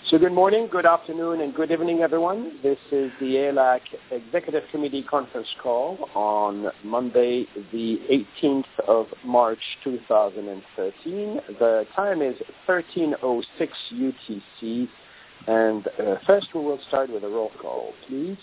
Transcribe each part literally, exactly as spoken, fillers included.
So good morning, good afternoon, and good evening, everyone. This is the A L A C Executive Committee conference call on Monday, the eighteenth of March, two thousand thirteen. The time is thirteen oh six U T C, and uh, first we will start with a roll call, please.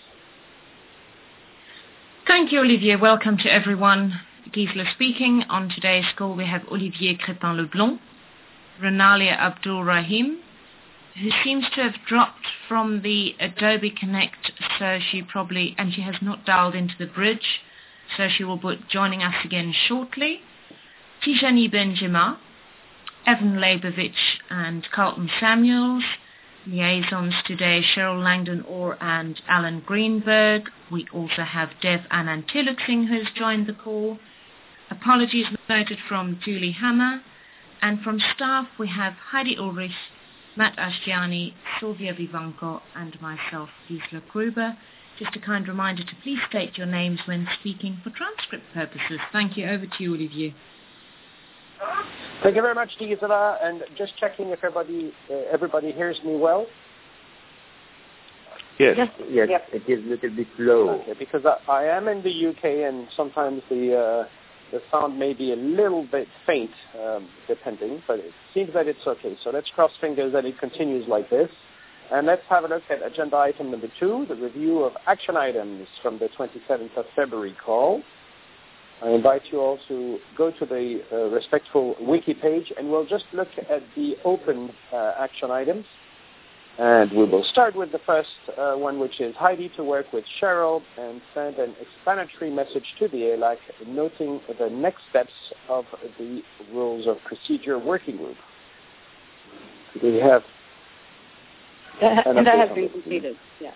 Thank you, Olivier. Welcome to everyone. Gisela speaking. On today's call, we have Olivier Crépin-Leblond, Renalia Abdul Rahim, who seems to have dropped from the Adobe Connect, so she probably, and she has not dialed into the bridge, so she will be joining us again shortly. Tijani Benjima, Evan Leibovich and Carlton Samuels. Liaisons today, Cheryl Langdon-Orr and Alan Greenberg. We also have Dev Anand Tiluksing, who has joined the call. Apologies noted from Julie Hammer. And from staff, we have Heidi Ulrich, Matt Ashtiani, Sylvia Vivanco, and myself, Gisela Gruber. Just a kind reminder to please state your names when speaking for transcript purposes. Thank you. Over to you, Olivier. Thank you very much, Gisela. And just checking if everybody uh, everybody hears me well. Yes, yes, yes. Yep. It is a little bit low. Okay, because I, I am in the U K, and sometimes the uh, the sound may be a little bit faint, um, depending, but it seems that it's okay. So let's cross fingers that it continues like this. And let's have a look at agenda item number two, the review of action items from the twenty-seventh of February call. I invite you all to go to the uh, respectful wiki page, and we'll just look at the open uh, action items. And we will start with the first uh, one, which is Heidi to work with Cheryl and send an explanatory message to the A L A C, noting the next steps of the Rules of Procedure Working Group. Do we have... That, and that has been completed, yeah.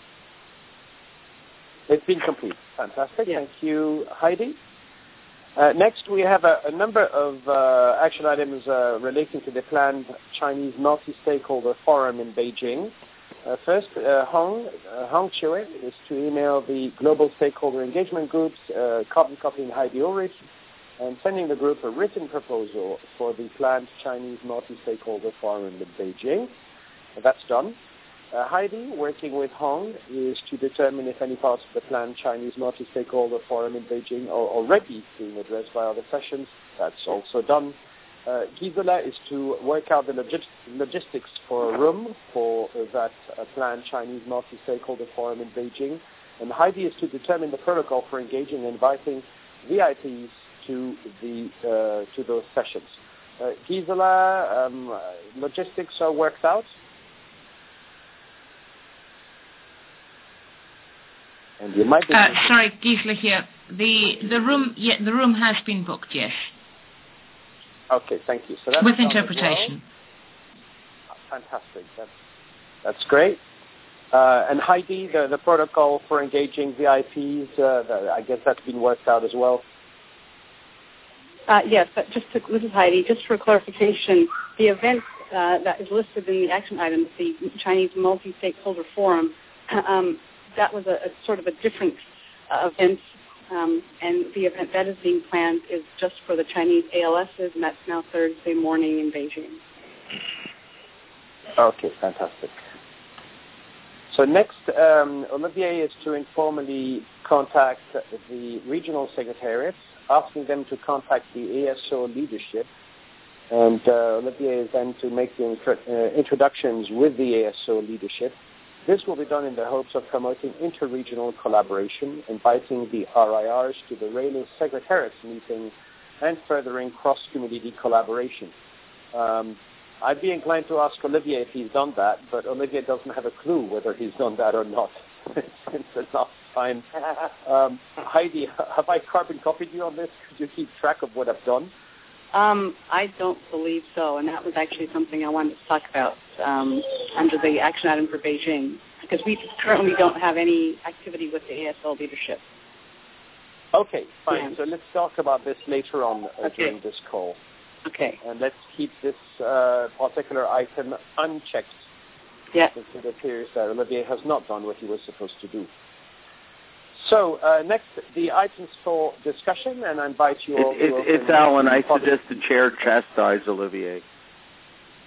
It's been completed. Fantastic. Yeah. Thank you, Heidi. Uh, next, we have a, a number of uh, action items uh, relating to the planned Chinese multi-stakeholder forum in Beijing. Uh, first, uh, Hong, uh, Hong Chue is to email the global stakeholder engagement groups, uh, carbon copying Heidi Ulrich, and sending the group a written proposal for the planned Chinese multi-stakeholder forum in Beijing. That's done. Uh, Heidi, working with Hong, is to determine if any parts of the planned Chinese multi-stakeholder forum in Beijing are already being addressed by other sessions. That's also done. Uh, Gisela is to work out the logis- logistics for a room for uh, that uh, planned Chinese multi-stakeholder forum in Beijing. And Heidi is to determine the protocol for engaging and inviting V I Ps to the uh, to those sessions. Uh, Gisela, um, logistics are worked out. And you might be uh, sorry, Gisela here. The the room, yeah, the room has been booked. Yes. Okay, thank you. So that's with interpretation. Well. Fantastic. That's that's great. Uh, and Heidi, the, the protocol for engaging V I Ps, uh, the, I guess that's been worked out as well. Uh, yes, but just to, this is Heidi. Just for clarification, the event uh, that is listed in the action items, the Chinese Multi-Stakeholder Forum. Um, That was a, a sort of a different uh, event, um, and the event that is being planned is just for the Chinese A L Ss, and that's now Thursday morning in Beijing. Okay, fantastic. So next, um, Olivier is to informally contact the regional secretariats, asking them to contact the A S O leadership, and uh, Olivier is then to make the intro- uh, introductions with the A S O leadership. This will be done in the hopes of promoting inter-regional collaboration, inviting the R I Rs to the Rayleigh Secretariats meeting, and furthering cross-community collaboration. Um, I'd be inclined to ask Olivier if he's done that, but Olivier doesn't have a clue whether he's done that or not since the last time. Um, Heidi, have I carbon copied you on this? Could you keep track of what I've done? Um, I don't believe so, and that was actually something I wanted to talk about um, under the action item for Beijing, because we currently don't have any activity with the A S L leadership. Okay, fine. Yeah. So let's talk about this later on uh, okay. during this call. Okay. And let's keep this uh, particular item unchecked. Yeah. Since it appears that Olivier has not done what he was supposed to do. So uh, next, the items for discussion, and I invite you all it, to it, open... It's Alan. I suggest the chair chastise Olivier.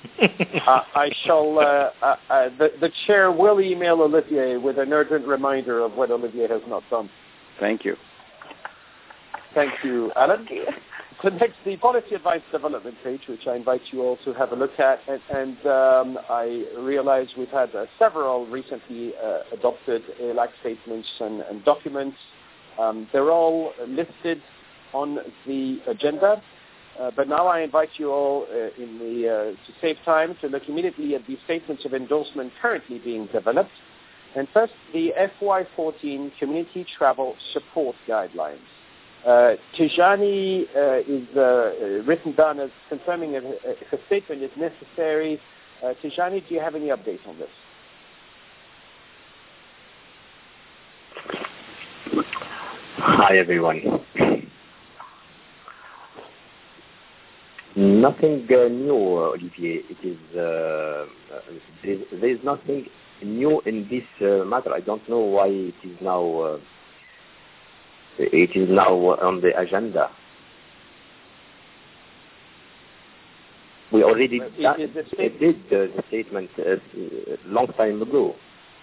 uh, I shall, uh, uh, uh, the, the chair will email Olivier with an urgent reminder of what Olivier has not done. Thank you. Thank you, Alan. So next, the policy advice development page, which I invite you all to have a look at. And, and um, I realize we've had uh, several recently uh, adopted A L A C statements and, and documents. Um, they're all listed on the agenda. Uh, but now I invite you all uh, in the, uh, to save time to look immediately at the statements of endorsement currently being developed. And first, the F Y fourteen Community Travel Support Guidelines. Uh, Tijani uh, is uh, written down as confirming if, if a statement is necessary. Uh, Tijani, do you have any updates on this? Hi, everyone. Nothing uh, new, Olivier. It is uh, there is nothing new in this uh, matter. I don't know why it is now uh, it is now on the agenda. We already Is, done, is the state- did uh, the statement a uh, long time ago.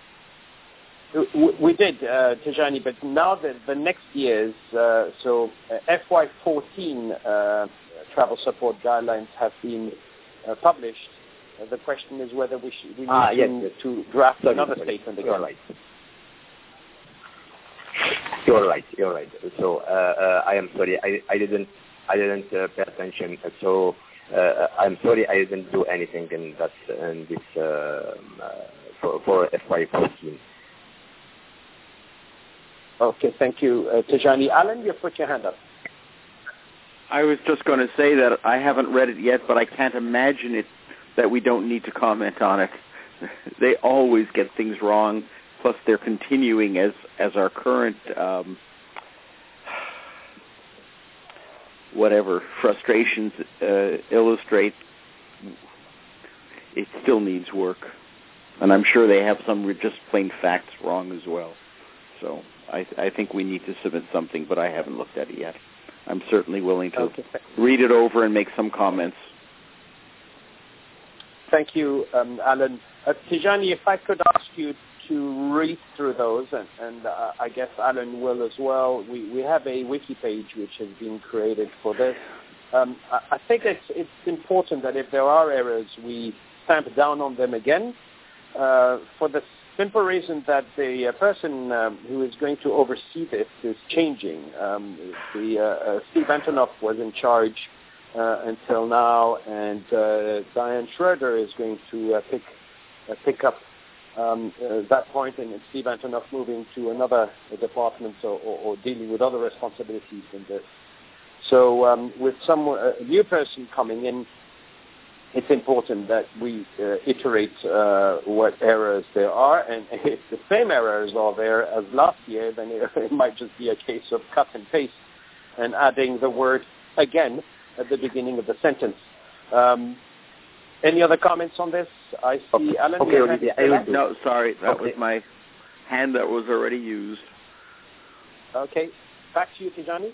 We did, uh, Tijani, but now the, the next year's, uh, so uh, F Y fourteen uh, travel support guidelines have been uh, published. Uh, the question is whether we, should, we need ah, to, yes, yes. to draft sorry, another sorry. statement You're again. right. You're right. You're right. So uh, uh, I am sorry. I, I didn't I didn't uh, pay attention. So uh, I'm sorry. I didn't do anything in that in this uh, uh, for, for F Y fourteen. Okay, thank you, uh, Tijani. Alan, you put your hand up. I was just going to say that I haven't read it yet, but I can't imagine it that we don't need to comment on it. They always get things wrong, plus they're continuing as, as our current, um, whatever, frustrations uh, illustrate. It still needs work. And I'm sure they have some just plain facts wrong as well. So I, I think we need to submit something, but I haven't looked at it yet. I'm certainly willing to Okay. read it over and make some comments. Thank you, um, Alan. Uh, Tijani, if I could ask you to read through those, and, and uh, I guess Alan will as well. We, we have a wiki page which has been created for this. Um, I, I think it's, it's important that if there are errors, we stamp down on them again, uh, for the simple reason that the uh, person um, who is going to oversee this is changing. Um, the uh, uh, Steve Antonoff was in charge uh, until now, and uh, Diane Schroeder is going to uh, pick uh, pick up um, uh, that point, and Steve Antonoff moving to another uh, department or, or, or dealing with other responsibilities in this. So um, with some uh, a new person coming in, it's important that we uh, iterate uh, what errors there are, and if the same errors are there as last year, then it, it might just be a case of cut and paste and adding the word again at the beginning of the sentence. Um, any other comments on this? I see Okay. Alan. Okay, you Olivier, have I will do. No, sorry, that Okay. was my hand that was already used. Okay, back to you, Tijani.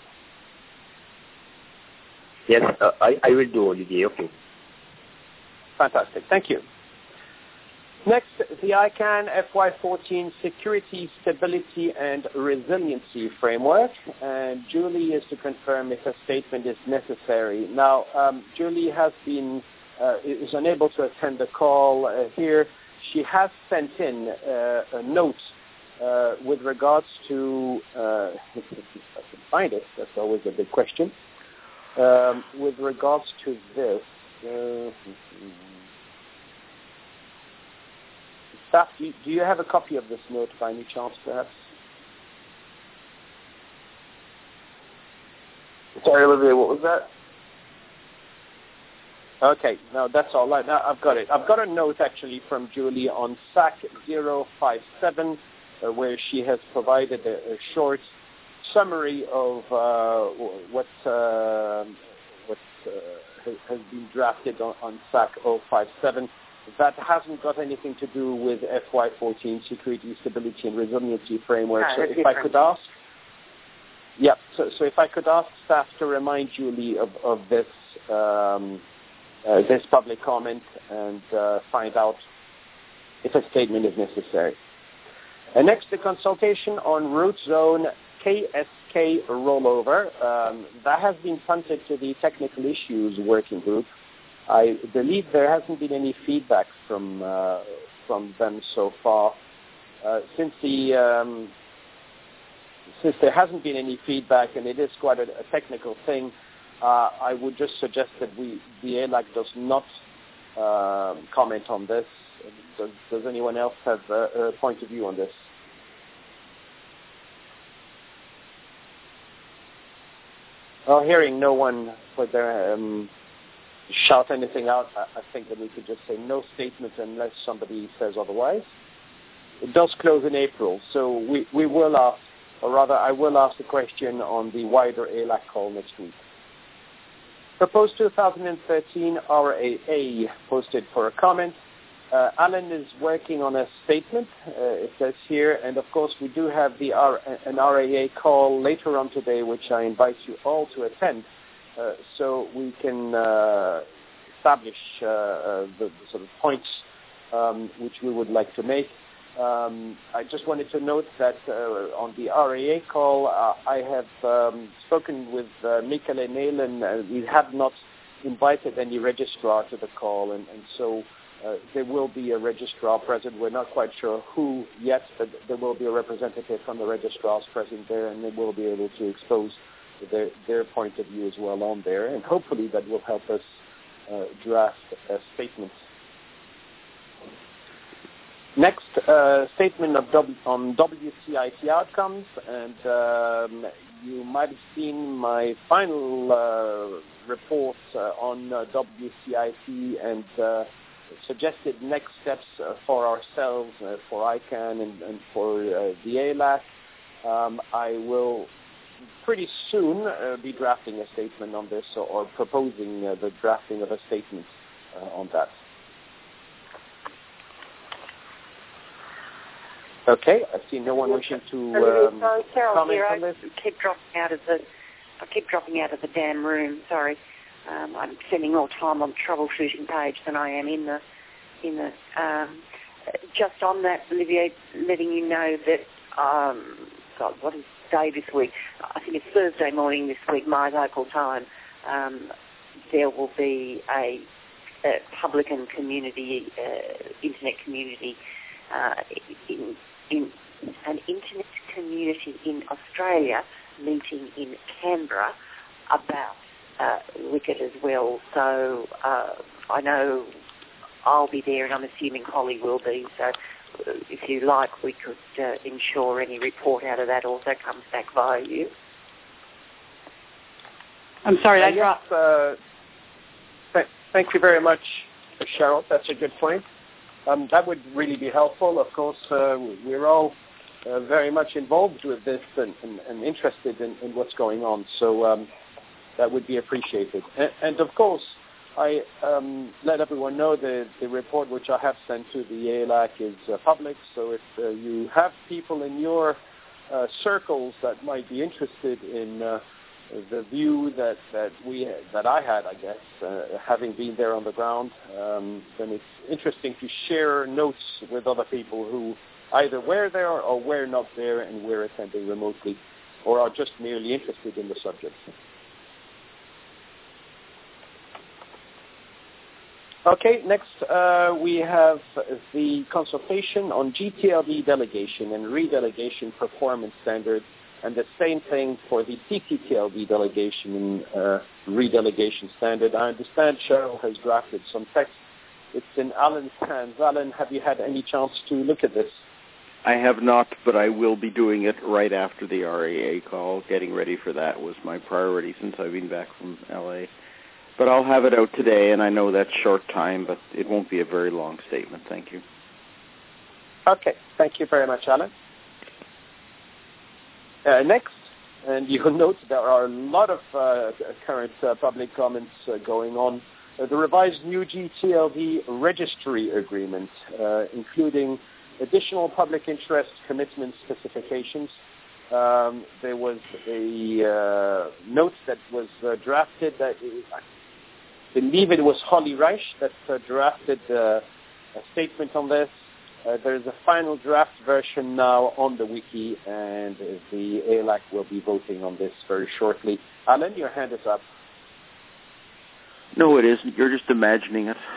Yes, uh, I, I will do, Olivier. Okay. Fantastic. Thank you. Next, the I CANN F Y fourteen Security, Stability, and Resiliency Framework. And Julie is to confirm if a statement is necessary. Now, um, Julie has been, uh, is unable to attend the call uh, here. She has sent in uh, a note uh, with regards to, uh, if I can find it, that's always a big question, um, with regards to this. Uh, Staff, do you, do you have a copy of this note by any chance, perhaps? Sorry, Olivier, what was that? Okay, no, that's all right. Now I've got it. I've got a note actually from Julie on S A C zero five seven, uh, where she has provided a, a short summary of uh, what uh, what uh, has been drafted on, on S A C zero five seven. That hasn't got anything to do with F Y fourteen Security, Stability, and Resiliency Framework. So if I could ask, yeah. So, so if I could ask staff to remind Julie of, of this um, uh, this public comment and uh, find out if a statement is necessary. And next, the consultation on root zone K S K rollover. Um, that has been punted to the technical issues working group. I believe there hasn't been any feedback from uh, from them so far. Uh, since the um, since there hasn't been any feedback and it is quite a, a technical thing, uh, I would just suggest that we the A L A C does not uh, comment on this. Does, does anyone else have a, a point of view on this? Well, hearing no one put their um, shout anything out, I, I think that we could just say no statement unless somebody says otherwise. It does close in April, so we, we will ask, or rather I will ask the question on the wider A L A C call next week. Proposed two thousand thirteen R A A posted for a comment. Uh, Alan is working on a statement, uh, it says here, and of course we do have the R- an R A A call later on today, which I invite you all to attend, uh, so we can uh, establish uh, uh, the, the sort of points um, which we would like to make. Um, I just wanted to note that uh, on the R A A call, uh, I have um, spoken with uh, Michele Nelen, and we have not invited any registrar to the call, and, and so Uh, there will be a registrar present. We're not quite sure who yet, but there will be a representative from the registrars present there, and they will be able to expose their, their point of view as well on there, and hopefully that will help us uh, draft a statement. Next, uh, statement of w- on W C I T outcomes, and um, you might have seen my final uh, report uh, on uh, W C I T and uh, suggested next steps uh, for ourselves, uh, for I CANN and, and for uh, the A L A C. Um, I will pretty soon uh, be drafting a statement on this, or, or proposing uh, the drafting of a statement uh, on that. Okay, I see no one wishing to um, sorry, Carol, comment here, on this. I keep dropping out of the, I keep dropping out of the damn room. Sorry. Um, I'm spending more time on the troubleshooting page than I am in the, in the. Um, just on that, Olivier, letting you know that. Um, God, what is day this week? I think it's Thursday morning this week, my local time. Um, there will be a, a public and community, uh, internet community, uh, in, in an internet community in Australia meeting in Canberra about. Uh, Wicked as well, so uh, I know I'll be there, and I'm assuming Holly will be. So, uh, if you like, we could uh, ensure any report out of that also comes back via you. I'm sorry, uh, I yes, dropped. Uh, th- thank you very much, Cheryl. That's a good point. Um, that would really be helpful. Of course, uh, we're all uh, very much involved with this and, and, and interested in, in what's going on. So. Um, That would be appreciated. And, and of course, I um, let everyone know the, the report which I have sent to the A L A C is uh, public, so if uh, you have people in your uh, circles that might be interested in uh, the view that, that we that I had, I guess, uh, having been there on the ground, um, then it's interesting to share notes with other people who either were there or were not there and were attending remotely, or are just merely interested in the subject. Okay, next uh, we have the consultation on G T L D delegation and redelegation performance standards, and the same thing for the T T T L D delegation and uh, redelegation standard. I understand Cheryl has drafted some text. It's in Alan's hands. Alan, have you had any chance to look at this? I have not, but I will be doing it right after the R A A call. Getting ready for that was my priority since I've been back from L A. But I'll have it out today, and I know that's short time, but it won't be a very long statement. Thank you. Okay. Thank you very much, Alan. Uh, next, and you'll note there are a lot of uh, current uh, public comments uh, going on. Uh, the revised new G T L D registry agreement, uh, including additional public interest commitment specifications. Um, there was a uh, note that was uh, drafted that believe it was Holly Reich that uh, drafted uh, a statement on this. Uh, there is a final draft version now on the wiki, and the A L A C will be voting on this very shortly. Alan, your hand is up. No, it isn't. You're just imagining it.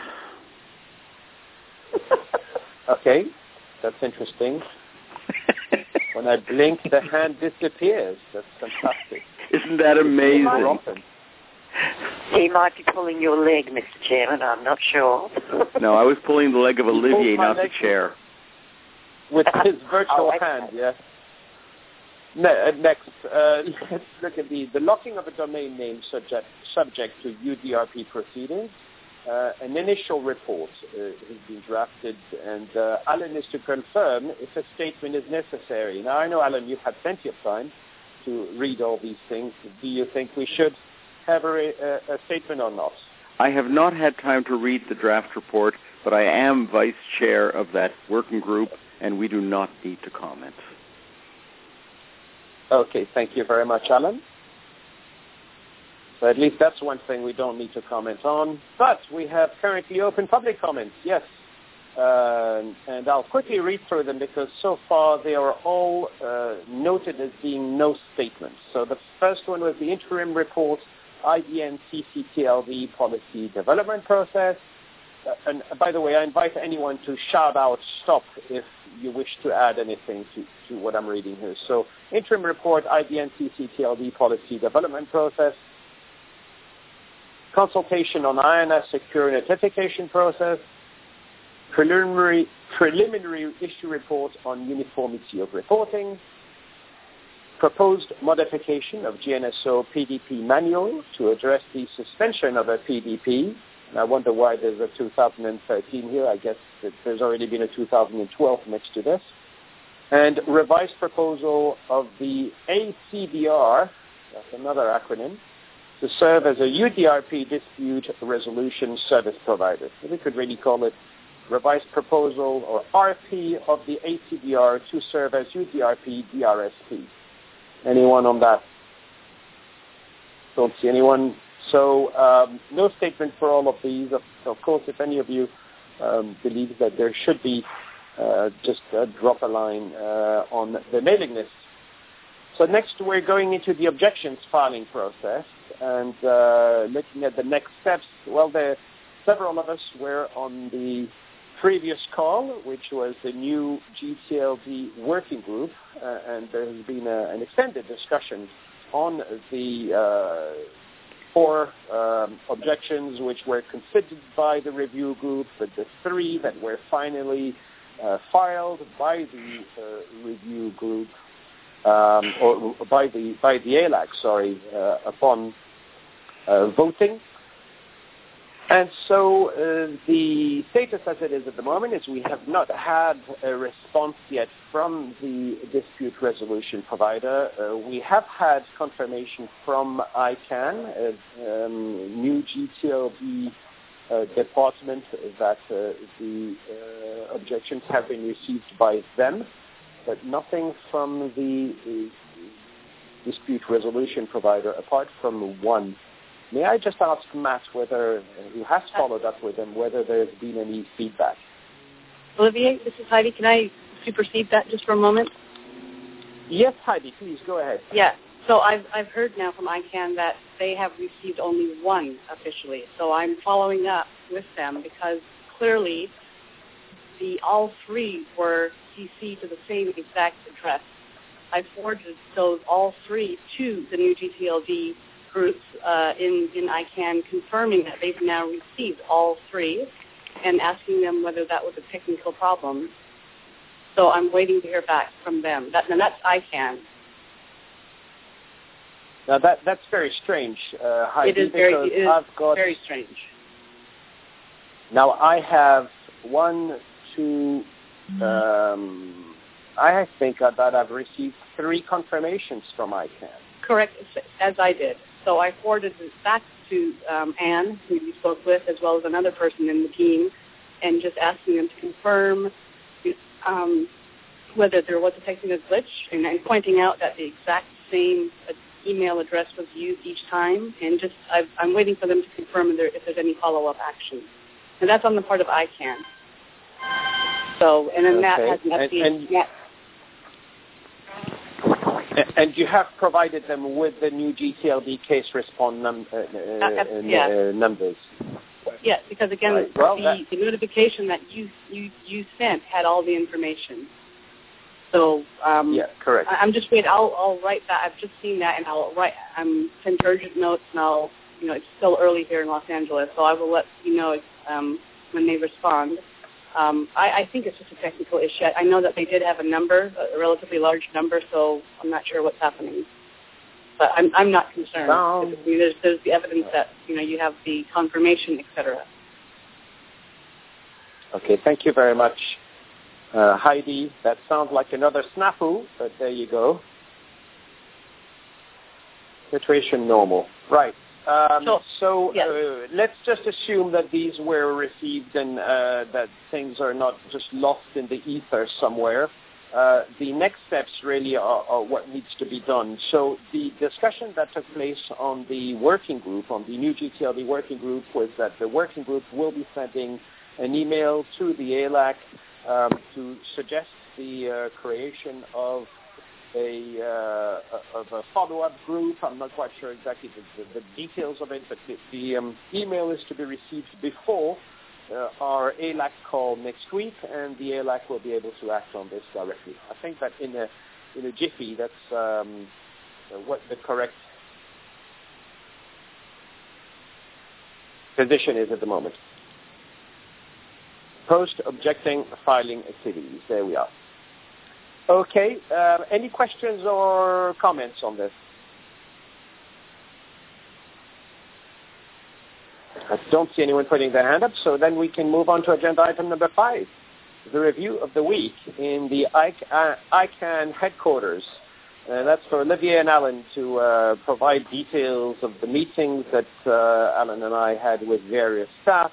Okay, that's interesting. When I blink, the hand disappears. That's fantastic. Isn't that amazing? He might be pulling your leg, Mister Chairman. I'm not sure. No, I was pulling the leg of Olivier, not the chair. With his virtual oh, hand, yes. Ne- next, uh, let's look at the, the locking of a domain name subject, subject to U D R P proceedings. Uh, an initial report uh, has been drafted, and uh, Alan is to confirm if a statement is necessary. Now, I know, Alan, you've had plenty of time to read all these things. Do you think we should have a, a, a statement or not? I have not had time to read the draft report, but I am vice chair of that working group, and we do not need to comment. Okay, thank you very much, Alan. So at least that's one thing we don't need to comment on. But we have currently open public comments, yes. Uh, and I'll quickly read through them because so far they are all uh, noted as being no statements. So the first one was the interim report, I D N C C T L D policy development process. Uh, and by the way, I invite anyone to shout out stop if you wish to add anything to, to what I'm reading here. So interim report, I D N C C T L D policy development process. Consultation on I N S secure notification process, preliminary, preliminary issue report on uniformity of reporting, proposed modification of G N S O P D P manual to address the suspension of a P D P. And I wonder why there's a two thousand thirteen here. I guess that there's already been a two thousand twelve next to this. And revised proposal of the A C D R, that's another acronym, to serve as a U D R P dispute resolution service provider. So we could really call it revised proposal or R P of the A C D R to serve as U D R P D R S P. Anyone on that? Don't see anyone. So um, no statement for all of these. Of, of course, if any of you um, believe that there should be, uh, just uh, drop a line uh, on the mailing list. So next we're going into the objections filing process and uh, looking at the next steps. Well, there, several of us were on the previous call, which was the new G T L D working group, uh, and there has been a, an extended discussion on the uh, four um, objections which were considered by the review group, but the three that were finally uh, filed by the uh, review group. Um, or by the by the A L A C, sorry, uh, upon uh, voting. And so uh, the status as it is at the moment is we have not had a response yet from the dispute resolution provider. Uh, we have had confirmation from I CANN, a um, new G T L D uh, department, that uh, the uh, objections have been received by them, but nothing from the uh, dispute resolution provider apart from one. May I just ask Matt, whether, who has followed up with him, whether there's been any feedback? Olivier, this is Heidi. Can I supersede that just for a moment? Yes, Heidi, please go ahead. Yeah. So I've I've heard now from I CANN that they have received only one officially. So I'm following up with them because clearly the all three were C C'd to the same exact address. I forwarded those all three to the new G T L D groups uh, in, in I CANN, confirming that they've now received all three and asking them whether that was a technical problem. So I'm waiting to hear back from them. That, and that's I CANN. Now that that's very strange, uh, Heidi, it is very, because it is I've got, very strange. Now I have one, two, um, I think that I've received three confirmations from I CANN. Correct, as I did. So I forwarded this back to um, Anne, who you spoke with, as well as another person in the team, and just asking them to confirm um, whether there was a technical glitch, and, and pointing out that the exact same email address was used each time, and just I've, I'm waiting for them to confirm if, there, if there's any follow-up action. And that's on the part of I CAN. So, and then okay. Matt has an update. And, and, and you have provided them with the new G T L D case response num- uh, uh, yeah. uh, numbers. Yes, because again, right. well, the, that... the notification that you, you you sent had all the information. So um, yeah, correct. I, I'm just waiting. I'll I'll write that. I've just seen that, and I'll write. I'm send urgent notes, and I'll you know it's still early here in Los Angeles, so I will let you know um, when they respond. Um, I, I think it's just a technical issue. I know that they did have a number, a relatively large number, so I'm not sure what's happening. But I'm I'm not concerned. Um, I mean, there's there's the evidence that you know you have the confirmation, et cetera. Okay, thank you very much, uh, Heidi. That sounds like another snafu, but there you go. Situation normal, right? Um, so so yes. uh, let's just assume that these were received and uh, that things are not just lost in the ether somewhere. Uh, the next steps really are, are what needs to be done. So the discussion that took place on the working group, on the new G T L D working group, was that the working group will be sending an email to the A L A C um, to suggest the uh, creation of a uh, of a follow-up group. I'm not quite sure exactly the, the, the details of it, but the, the um, email is to be received before Uh, our A L A C call next week, and the A L A C will be able to act on this directly. I think that in a in a jiffy, that's um, what the correct position is at the moment. Post-objecting filing activities. There we are. Okay. Uh, any questions or comments on this? I don't see anyone putting their hand up, so then we can move on to agenda item number five, the review of the week in the I CAN headquarters. Uh, that's for Olivier and Alan to uh, provide details of the meetings that uh, Alan and I had with various staff.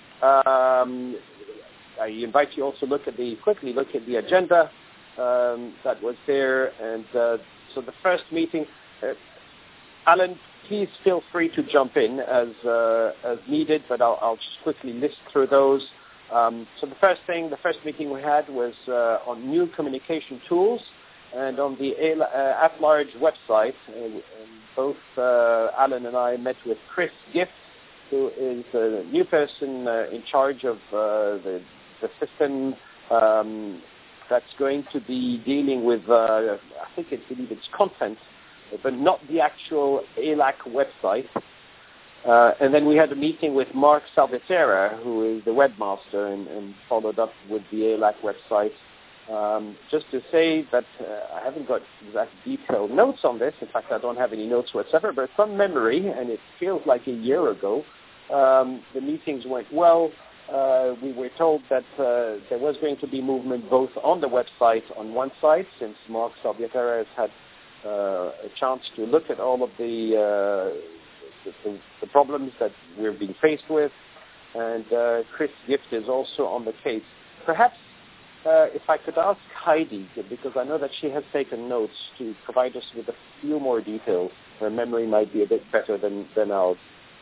Um, I invite you also look at the quickly look at the agenda um, that was there, and uh, so the first meeting, uh, Alan. Please feel free to jump in as uh, as needed, but I'll, I'll just quickly list through those. Um, so the first thing, the first meeting we had was uh, on new communication tools and on the uh, at-large website. Uh, both uh, Alan and I met with Chris Gift, who is a new person uh, in charge of uh, the, the system um, that's going to be dealing with, uh, I think it, I believe it's content, but not the actual A L A C website. Uh, and then we had a meeting with Mark Salvatierra, who is the webmaster, and, and followed up with the A L A C website. Um, just to say that uh, I haven't got exact detailed notes on this. In fact, I don't have any notes whatsoever, but from memory, and it feels like a year ago, um, the meetings went well. Uh, we were told that uh, there was going to be movement both on the website on one side, since Mark Salvatierra has had Uh, a chance to look at all of the, uh, the, the, the problems that we're being faced with, and uh, Chris Gift is also on the case. Perhaps uh, if I could ask Heidi, because I know that she has taken notes, to provide us with a few more details. Her memory might be a bit better than, than ours.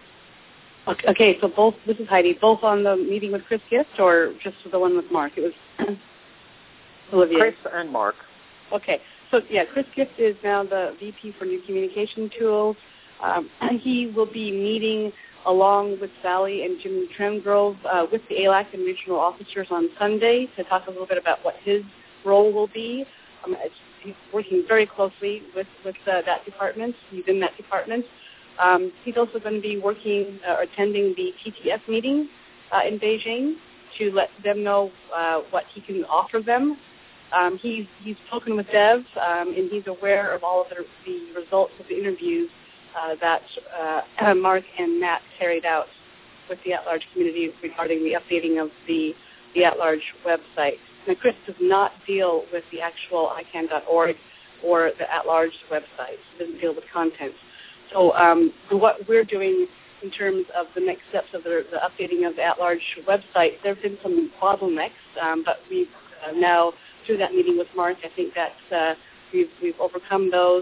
Okay, so both, this is Heidi, both on the meeting with Chris Gift or just the one with Mark? It was Olivier. Chris and Mark. Okay. So, yeah, Chris Gift is now the V P for New Communication Tools. Um, he will be meeting along with Sally and Jim Trengrove uh, with the A L A C and regional officers on Sunday to talk a little bit about what his role will be. Um, he's working very closely with, with uh, that department. He's in that department. Um, he's also going to be working or uh, attending the T T F meeting uh, in Beijing to let them know uh, what he can offer them. Um, he's, he's spoken with Dev, um, and he's aware of all of the, the results of the interviews uh, that uh, Mark and Matt carried out with the at-large community regarding the updating of the, the at-large website. Now, Chris does not deal with the actual I CAN dot org or the at-large website. He doesn't deal with content. So um, what we're doing in terms of the next steps of the, the updating of the at-large website, there have been some bottlenecks, um, but we've uh, now through that meeting with Mark, I think that uh, we've, we've overcome those.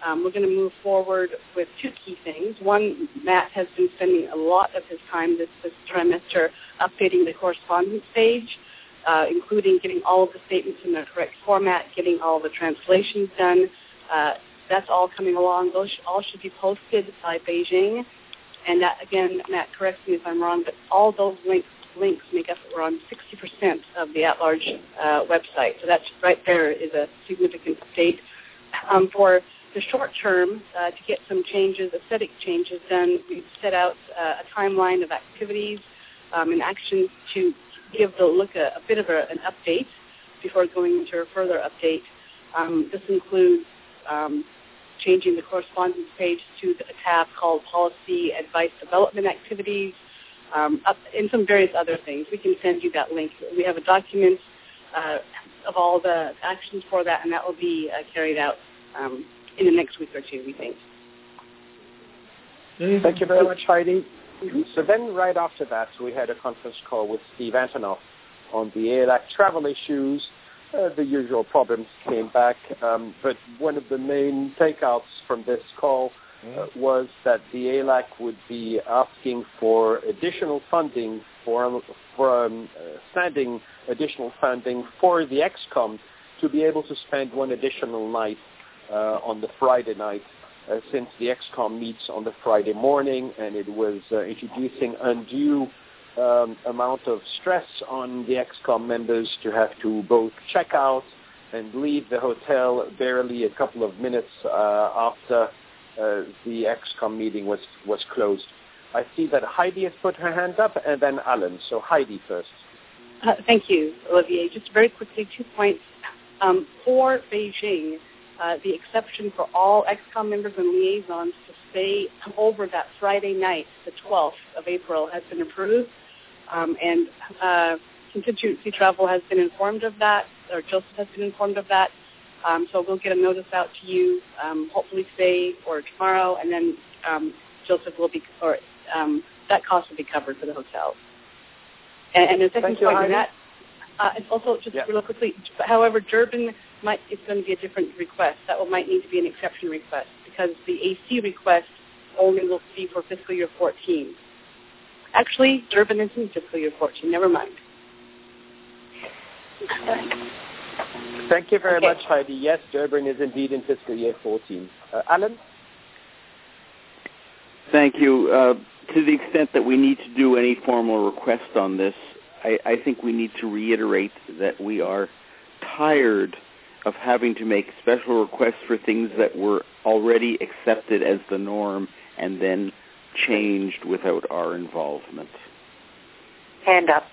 um, we're going to move forward with two key things. One, Matt has been spending a lot of his time this, this trimester updating the correspondence page, uh, including getting all of the statements in the correct format, getting all the translations done. Uh, that's all coming along. Those sh- all should be posted by Beijing. And that, again, Matt, correct me if I'm wrong, but all those links links make up around sixty percent of the at-large uh, website. So that's right there is a significant update. Um, for the short term, uh, to get some changes, aesthetic changes done, we've set out uh, a timeline of activities um, and actions to give the look a, a bit of a, an update before going into a further update. Um, this includes um, changing the correspondence page to a tab called Policy Advice Development Activities, um, up, and some various other things. We can send you that link. We have a document uh, of all the actions for that, and that will be uh, carried out um, in the next week or two, we think. Thank you very much, Heidi. So then right after that, we had a conference call with Steve Antonoff on the A L A C travel issues. Uh, the usual problems came back, um, but one of the main takeouts from this call uh, was that the A L A C would be asking for additional funding, for, for um, uh, standing additional funding for the ExCom to be able to spend one additional night uh, on the Friday night, uh, since the ExCom meets on the Friday morning, and it was uh, introducing undue Um, amount of stress on the ExCom members to have to both check out and leave the hotel barely a couple of minutes uh, after uh, the ExCom meeting was, was closed. I see that Heidi has put her hand up, and then Alan. So Heidi first. Uh, thank you, Olivier. Just very quickly, two points. Um, for Beijing, uh, the exception for all ExCom members and liaisons to stay over that Friday night, the twelfth of April, has been approved. Um, and uh, contingency travel has been informed of that, or Joseph has been informed of that. Um, so we'll get a notice out to you, um, hopefully today or tomorrow, and then um, Joseph will be, or um, that cost will be covered for the hotels. And, and the second point on that, uh, it's also just yeah. real quickly. However, Durban might it's going to be a different request. That will, might need to be an exception request because the A C request only will be for fiscal year fourteen. Actually, Durban is in fiscal year fourteen. Never mind. Thank you very okay. much, Heidi. Yes, Durban is indeed in fiscal year fourteen. Uh, Alan? Thank you. Uh, to the extent that we need to do any formal request on this, I, I think we need to reiterate that we are tired of having to make special requests for things that were already accepted as the norm and then changed without our involvement. Hand up.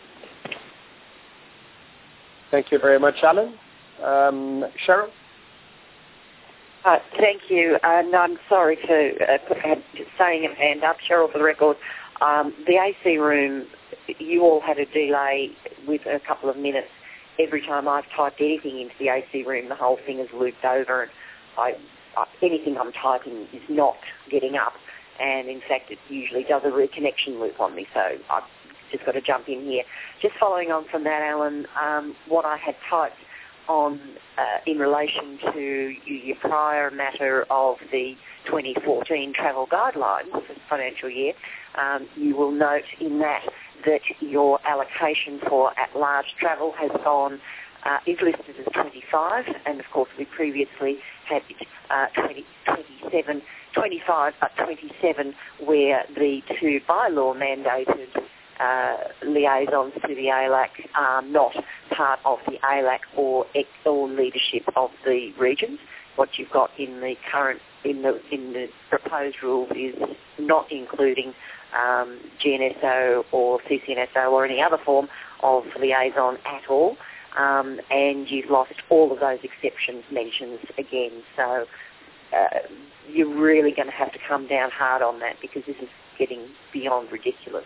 Thank you very much, Alan. Um, Cheryl? Uh, thank you. And I'm sorry to uh, put saying a hand up, Cheryl, for the record. Um, the A C room, you all had a delay with a couple of minutes. Every time I've typed anything into the A C room, the whole thing is looped over, and I, I, anything I'm typing is not getting up. And, in fact, it usually does a reconnection loop on me, so I've just got to jump in here. Just following on from that, Alan, um, what I had typed on uh, in relation to your prior matter of the twenty fourteen travel guidelines for the financial year, um, you will note in that that your allocation for at-large travel has gone, uh, is listed as twenty-five, and, of course, we previously had uh, twenty, twenty-seven twenty-five, but twenty-seven, where the two by-law mandated uh, liaisons to the A L A C are not part of the A L A C or, or leadership of the regions. What you've got in the current, in the in the proposed rules is not including um, G N S O or C C N S O or any other form of liaison at all. Um, and you've lost all of those exceptions mentions again. So uh, you're really going to have to come down hard on that because this is getting beyond ridiculous.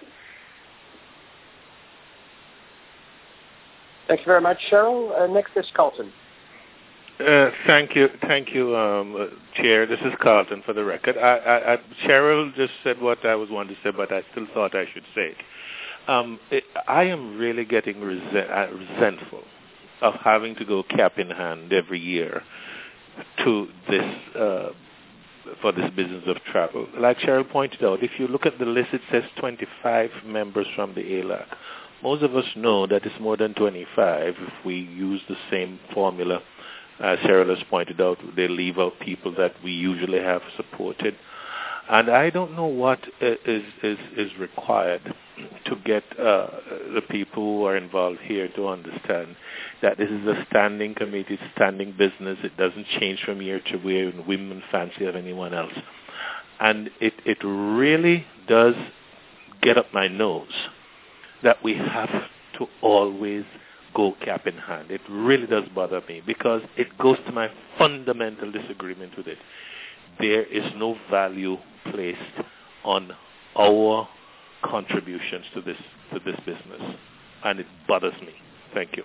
Thank you very much, Cheryl. Uh, next is Carlton. Uh, thank you, thank you, um, uh, Chair. This is Carlton for the record. I, I, I, Cheryl just said what I was wanting to say, but I still thought I should say it. Um, it I am really getting resent, uh, resentful of having to go cap in hand every year to this uh, for this business of travel. Like Cheryl pointed out, if you look at the list, it says twenty-five members from the A L A C. Most of us know that it's more than twenty-five if we use the same formula. As Cheryl has pointed out, they leave out people that we usually have supported. And I don't know what is is, is required to get uh, the people who are involved here to understand that this is a standing committee, standing business. It doesn't change from year to year in whim and fancy of anyone else. And it, it really does get up my nose that we have to always go cap in hand. It really does bother me because it goes to my fundamental disagreement with it. There is no value placed on our contributions to this to this business, and it bothers me. Thank you.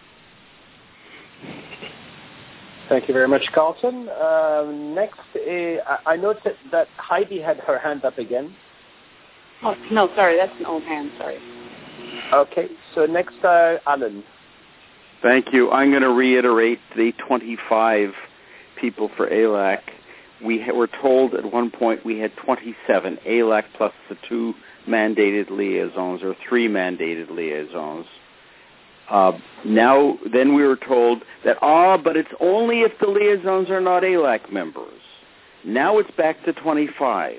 Thank you very much, Carlton. Uh, next, uh, I noted that Heidi had her hand up again. Oh, no, sorry, that's an old hand, sorry. Okay, so next, uh, Alan. Thank you. I'm going to reiterate the twenty-five people for A L A C. We were told at one point we had twenty-seven, A L A C plus the two mandated liaisons or three mandated liaisons. Uh, now, then we were told that, ah, but it's only if the liaisons are not A L A C members. Now it's back to twenty-five.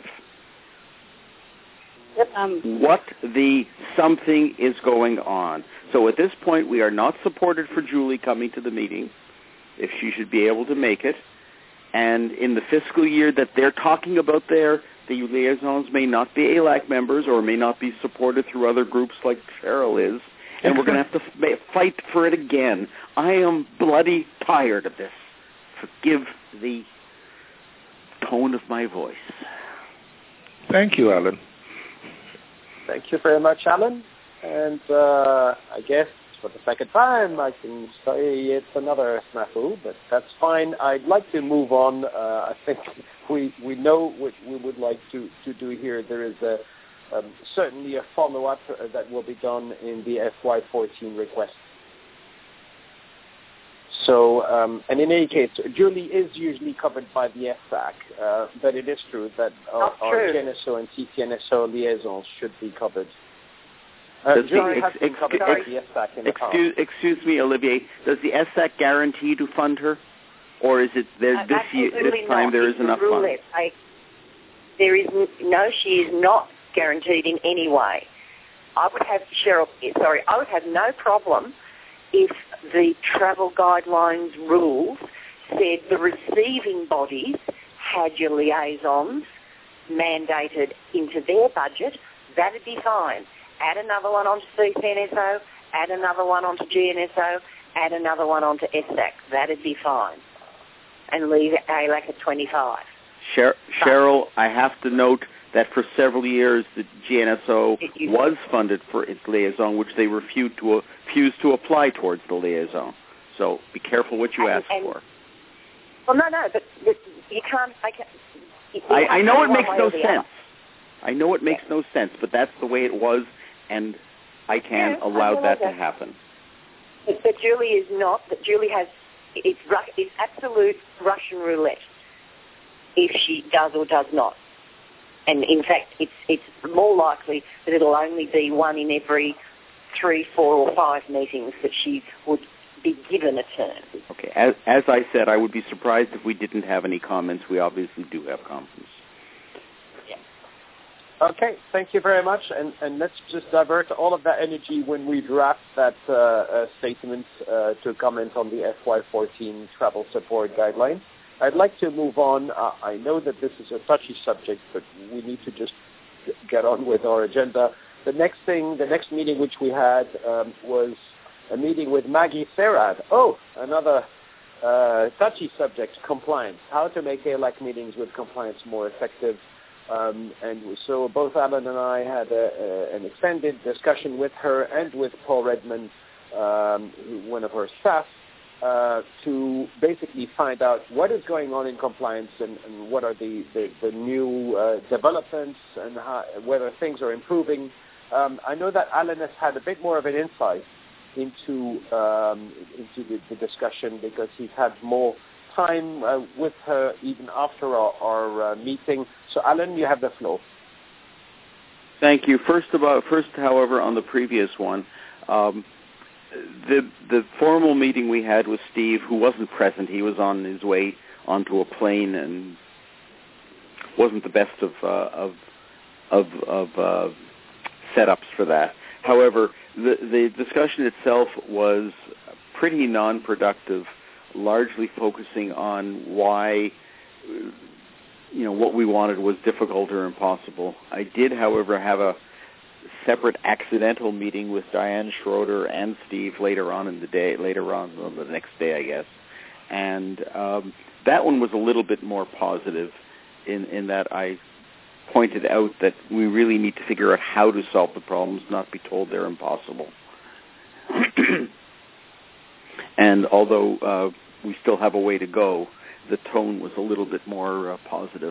Yep. Um, what the something is going on. So at this point, we are not supported for Julie coming to the meeting, if she should be able to make it. And in the fiscal year that they're talking about there, the liaisons may not be A L A C members or may not be supported through other groups like Cheryl is. And we're going to have to f- fight for it again. I am bloody tired of this. Forgive the tone of my voice. Thank you, Alan. Thank you very much, Alan. And uh, I guess for the second time I can say it's another snafu, but that's fine. I'd like to move on. Uh, I think we we know what we would like to, to do here. There is a um, certainly a follow-up uh, that will be done in the F Y fourteen request. So, um, and in any case, Julie is usually covered by the F A C, uh, but it is true that our, our G N S O and T C N S O liaisons should be covered. Uh, Julie has been covered by the F A C in the past. Excuse, excuse me, Olivier. Does the F A C guarantee to fund her, or is it there uh, this year, this time not. there it's is enough funds? I, there is no. She is not guaranteed in any way. I would have Cheryl. Sorry, I would have no problem if the travel guidelines rules said the receiving bodies had your liaisons mandated into their budget, that'd be fine. Add another one onto C C N S O, add another one onto G N S O, add another one onto S A C. That'd be fine. And leave A L A C at twenty-five. Cheryl, Cheryl, I have to note that for several years the G N S O was funded for its liaison, which they refused to, uh, refused to apply towards the liaison. So be careful what you and, ask and, for. Well, no, no, but, but you can't... I, can't, you I, I know it makes no sense. Other. I know it makes yeah. no sense, but that's the way it was, and I can't yeah, allow that, that to happen. But, but Julie is not. But Julie has... It's, it's absolute Russian roulette if she does or does not. And in fact, it's it's more likely that it'll only be one in every three, four, or five meetings that she would be given a turn. Okay. As, as I said, I would be surprised if we didn't have any comments. We obviously do have comments. Yeah. Okay. Thank you very much. And, and let's just divert all of that energy when we draft that uh, uh, statement uh, to comment on the F Y fourteen travel support guidelines. I'd like to move on. Uh, I know that this is a touchy subject, but we need to just get on with our agenda. The next thing, the next meeting which we had um, was a meeting with Maggie Serad. Oh, another uh, touchy subject, compliance. How to make A L A C meetings with compliance more effective. Um, and so both Alan and I had a, a, an extended discussion with her and with Paul Redmond, um, one of her staff, Uh, to basically find out what is going on in compliance and, and what are the, the, the new uh, developments and how, whether things are improving. Um, I know that Alan has had a bit more of an insight into um, into the, the discussion because he's had more time uh, with her even after our, our uh, meeting. So, Alan, you have the floor. Thank you. First, about first, however, on the previous one, um, the the formal meeting we had with Steve, who wasn't present, he was on his way onto a plane and wasn't the best of uh, of of, of uh, setups for that. However, the the discussion itself was pretty non-productive, largely focusing on why, you know, what we wanted was difficult or impossible. I did, however, have a separate accidental meeting with Diane Schroeder and Steve later on in the day, later on well, the next day, I guess. And um, that one was a little bit more positive in, in that I pointed out that we really need to figure out how to solve the problems, not be told they're impossible. And although uh, we still have a way to go, the tone was a little bit more uh, positive.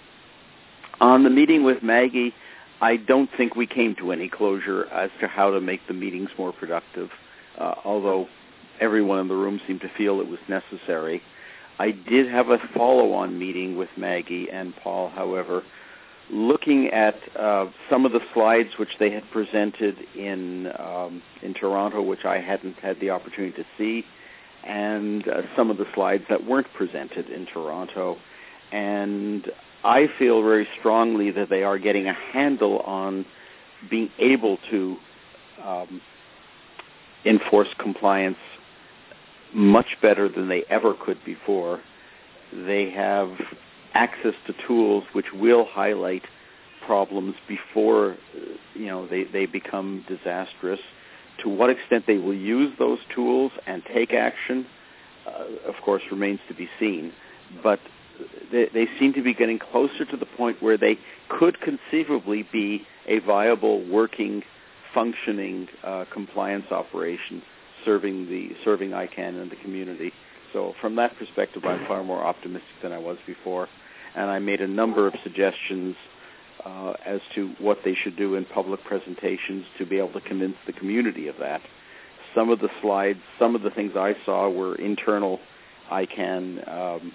On the meeting with Maggie, I don't think we came to any closure as to how to make the meetings more productive, uh, although everyone in the room seemed to feel it was necessary. I did have a follow-on meeting with Maggie and Paul, however, looking at uh, some of the slides which they had presented in um, in Toronto, which I hadn't had the opportunity to see, and uh, some of the slides that weren't presented in Toronto. And I feel very strongly that they are getting a handle on being able to um, enforce compliance much better than they ever could before. They have access to tools which will highlight problems before, you know, they, they become disastrous. To what extent they will use those tools and take action, uh, of course, remains to be seen. But they, they seem to be getting closer to the point where they could conceivably be a viable, working, functioning uh, compliance operation serving the serving I CANN and the community. So from that perspective, I'm far more optimistic than I was before. And I made a number of suggestions uh, as to what they should do in public presentations to be able to convince the community of that. Some of the slides, some of the things I saw were internal I CANN um,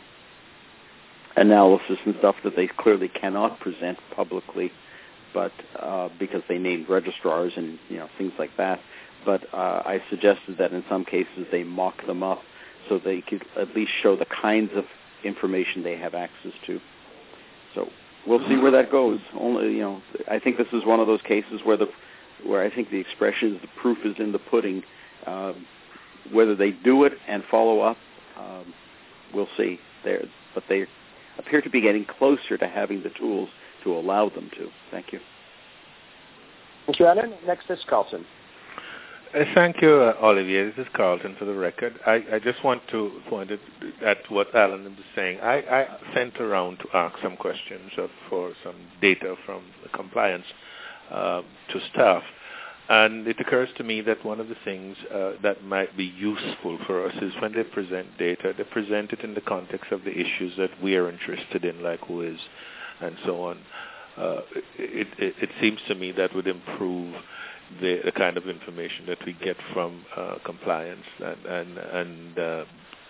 analysis and stuff that they clearly cannot present publicly, but uh, because they named registrars and, you know, things like that. But uh, I suggested that in some cases they mock them up so they could at least show the kinds of information they have access to. So we'll see where that goes. Only, you know, I think this is one of those cases where the where I think the expression is the proof is in the pudding. Um, whether they do it and follow up, um, we'll see. There, but they appear to be getting closer to having the tools to allow them to. Thank you. Thank you, Alan. Next is Carlton. Uh, thank you, uh, Olivier. This is Carlton for the record. I, I just want to point it at what Alan was saying. I, I sent around to ask some questions of, for some data from the compliance uh, to staff. And it occurs to me that one of the things uh, that might be useful for us is when they present data, they present it in the context of the issues that we are interested in, like who is and so on. Uh, it, it, it seems to me that would improve The, the kind of information that we get from uh, compliance and and, and uh,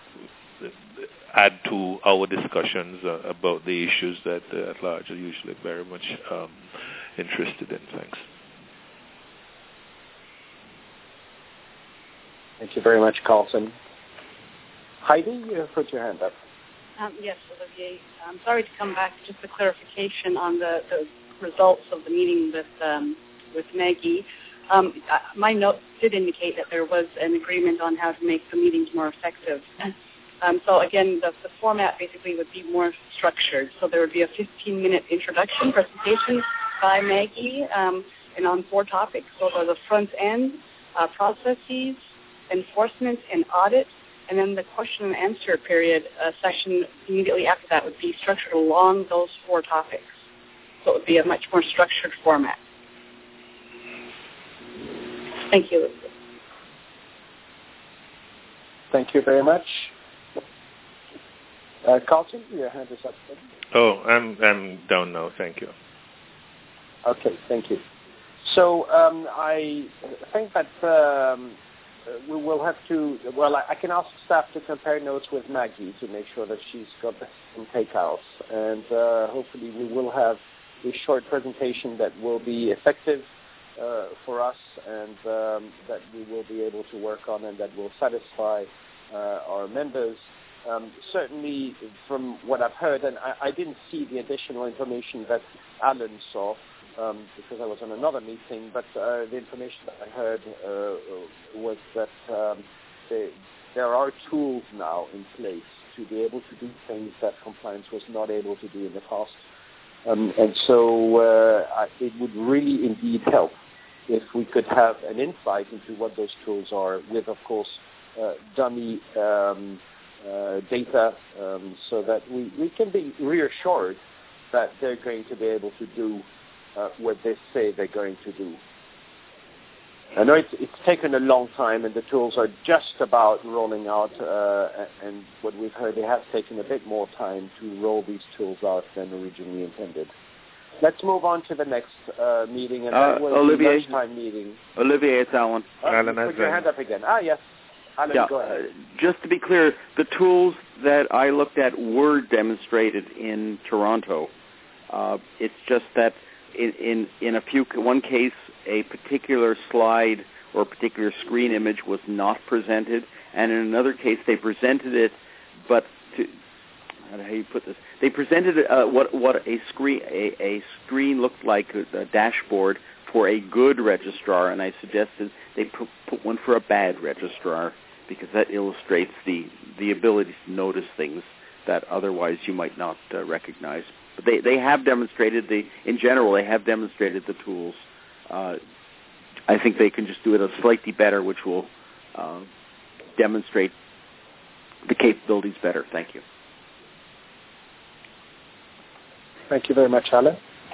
add to our discussions uh, about the issues that uh, at large are usually very much um, interested in. Thanks. Thank you very much, Carlton. Heidi, you put your hand up. Um, yes, Olivier. I'm sorry to come back. Just a clarification on the, the results of the meeting with um, with Maggie. Um, my notes did indicate that there was an agreement on how to make the meetings more effective. Um, so again, the, the format basically would be more structured. So there would be a fifteen-minute introduction presentation by Maggie, um, and on four topics. So there's the front end, uh, processes, enforcement, and audit. And then the question and answer period uh, session immediately after that would be structured along those four topics. So it would be a much more structured format. Thank you. Thank you very much. Uh, Carlton, your hand is up. Oh, I'm I'm down now. Thank you. Okay, thank you. So um, I think that um, we will have to, well, I, I can ask staff to compare notes with Maggie to make sure that she's got the same takeouts. And uh, hopefully we will have a short presentation that will be effective uh, for us and um, that we will be able to work on and that will satisfy uh, our members. Um, certainly from what I've heard, and I, I didn't see the additional information that Alan saw, Um, because I was on another meeting, but uh, the information that I heard uh, was that um, they, there are tools now in place to be able to do things that compliance was not able to do in the past. Um, and so uh, I, it would really indeed help if we could have an insight into what those tools are with, of course, uh, dummy um, uh, data um, so that we, we can be reassured that they're going to be able to do Uh, what they say they're going to do. I know it's, it's taken a long time and the tools are just about rolling out uh, and what we've heard, they have taken a bit more time to roll these tools out than originally intended. Let's move on to the next uh, meeting and that uh, was Olivier, the lunchtime meeting. Olivier, it's Alan. Oh, Alan put your hand up again. Ah, yes. Alan, yeah, go ahead. Uh, just to be clear, the tools that I looked at were demonstrated in Toronto. Uh, it's just that In, in in a few one case, a particular slide or a particular screen image was not presented, and in another case, they presented it, but to how do you put this? They presented uh, what what a screen a, a screen looked like, a, a dashboard for a good registrar, and I suggested they put, put one for a bad registrar because that illustrates the the ability to notice things that otherwise you might not uh, recognize. But they, they have demonstrated, the in general, they have demonstrated the tools. Uh, I think they can just do it a slightly better, which will uh, demonstrate the capabilities better. Thank you. Thank you very much, Alan.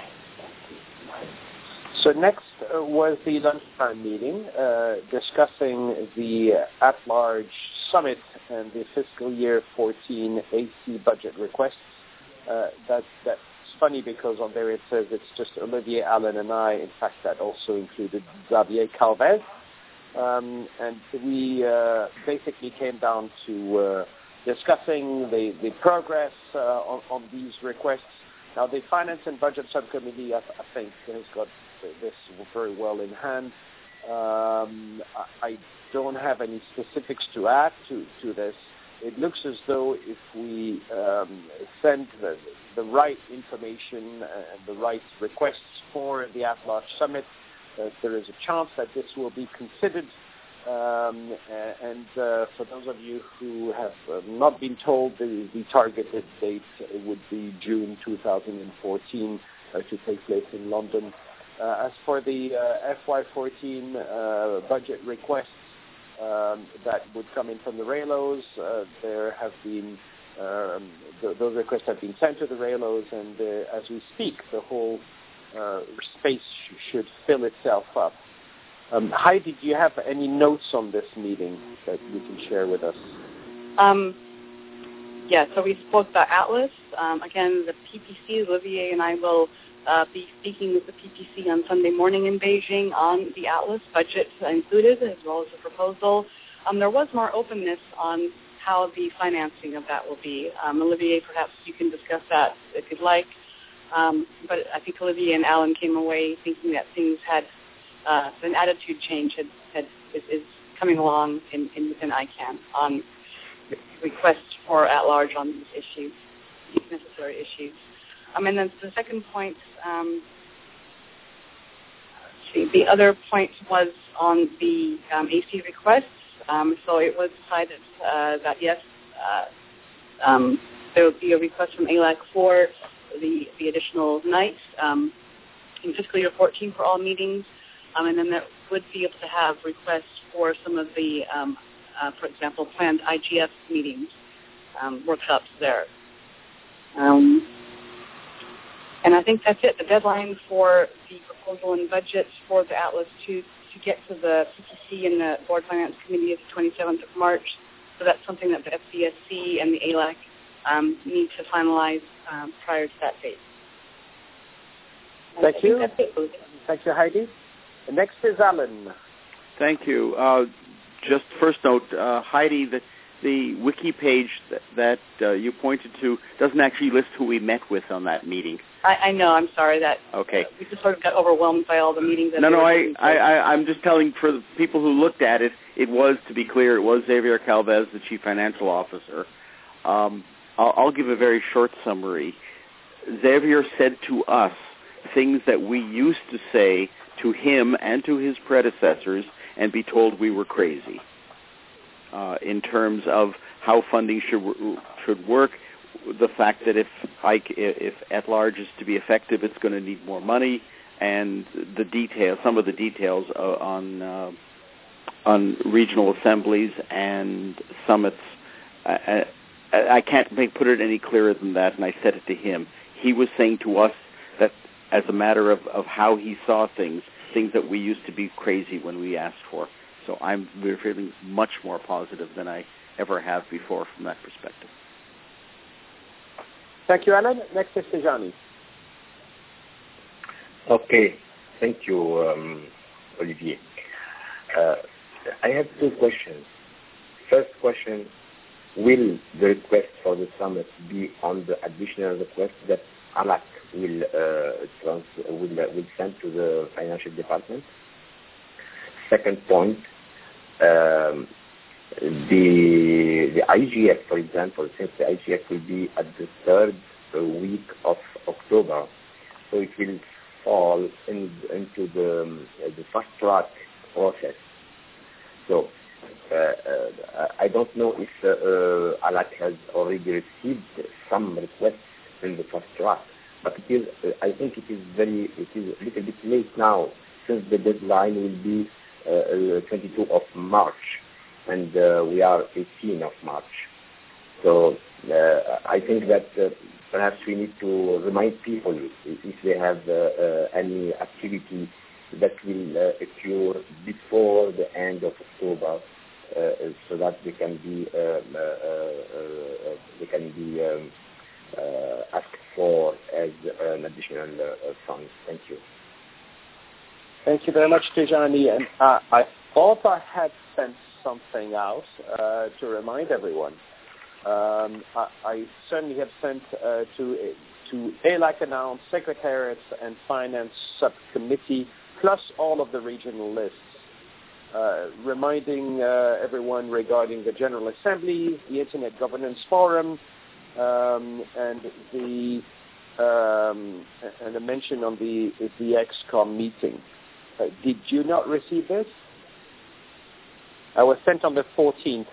So next uh, was the lunchtime meeting uh, discussing the at-large summit and the fiscal year fourteen A C budget requests. Uh, that, that's funny because on there it says it's just Olivier, Allen, and I. In fact, that also included Xavier Calvez. Um, and we uh, basically came down to uh, discussing the, the progress uh, on, on these requests. Now, the Finance and Budget Subcommittee, I, I think, has got this very well in hand. Um, I, I don't have any specifics to add to, to this. It looks as though if we um, send the, the right information and the right requests for the at-large summit, uh, there is a chance that this will be considered. Um, and uh, for those of you who have uh, not been told, the, the targeted date would be June two thousand fourteen uh, to take place in London. Uh, as for the uh, F Y fourteen uh, budget requests, Um, that would come in from the R A L Os. Uh, there have been, um, th- those requests have been sent to the R A L Os, and uh, as we speak, the whole uh, space sh- should fill itself up. Um, Heidi, do you have any notes on this meeting that you can share with us? Um, yeah, so we spoke about Atlas. Um, again, the P P C, Olivier and I will uh, be speaking with the P P C on Sunday morning in Beijing on the Atlas budget included, as well as the proposal. Um, there was more openness on how the financing of that will be. Um, Olivier, perhaps you can discuss that if you'd like. Um, but I think Olivier and Alan came away thinking that things had, uh, an attitude change had, had is, is coming along in, in, within I CAN on requests for at-large on these issues, these necessary issues. Um, and then the second point, um, see, the other point was on the um, A C requests. Um, so it was decided uh, that, yes, uh, um, there would be a request from A L A C for the, the additional nights um, in fiscal year fourteen for all meetings. Um, and then that would be able to have requests for some of the, um, uh, for example, planned I G F meetings, um, workshops there. Um, And I think that's it. The deadline for the proposal and budget for the Atlas to, to get to the P P C and the Board Finance Committee is the twenty-seventh of March. So that's something that the F B S C and the A L A C um, need to finalize um, prior to that date. Thank you. Thank you, Heidi. Next is Alan. Thank you. Uh, just first note, uh, Heidi, the, the wiki page that, that uh, you pointed to doesn't actually list who we met with on that meeting. I, I know. I'm sorry that okay. uh, we just sort of got overwhelmed by all the meetings. That no, we no, were I, I, I, I'm just telling for the people who looked at it, it was, to be clear, it was Xavier Calvez, the Chief Financial Officer. Um, I'll, I'll give a very short summary. Xavier said to us things that we used to say to him and to his predecessors and be told we were crazy uh, in terms of how funding should should work, the fact that if I, if at-large is to be effective, it's going to need more money, and the details, some of the details uh, on uh, on regional assemblies and summits. I, I, I can't make, put it any clearer than that, and I said it to him. He was saying to us that as a matter of, of how he saw things, things that we used to be crazy when we asked for. So I'm we're feeling much more positive than I ever have before from that perspective. Thank you, Alan. Next is Tejani. Okay. Thank you, um, Olivier. Uh, I have two questions. First question, will the request for the summit be on the additional request that ALAC will uh, trans- will, uh, will send to the financial department? Second point, um, the the I G F, for example, since the I G F will be at the third week of October, so it will fall in, into the um, the fast track process. So uh, uh, I don't know if uh, uh, ALAC has already received some requests in the fast track, but it is, uh, I think it is very it is a little bit late now, since the deadline will be uh, twenty-second of March. And uh, we are eighteenth of March. So uh, I think that uh, perhaps we need to remind people if they have uh, uh, any activity that will uh, occur before the end of October, uh, so that they can be uh, uh, uh, they can be um, uh, asked for as an additional uh, fund. Thank you. Thank you very much, Tejani. And uh, I thought I had sent something out uh, to remind everyone. Um, I, I certainly have sent uh, to to ALAC announced secretariats and finance subcommittee, plus all of the regional lists, uh, reminding uh, everyone regarding the General Assembly, the Internet Governance Forum, um, and the um, and a mention on the the X COM meeting. Uh, did you not receive this? I was sent on the fourteenth.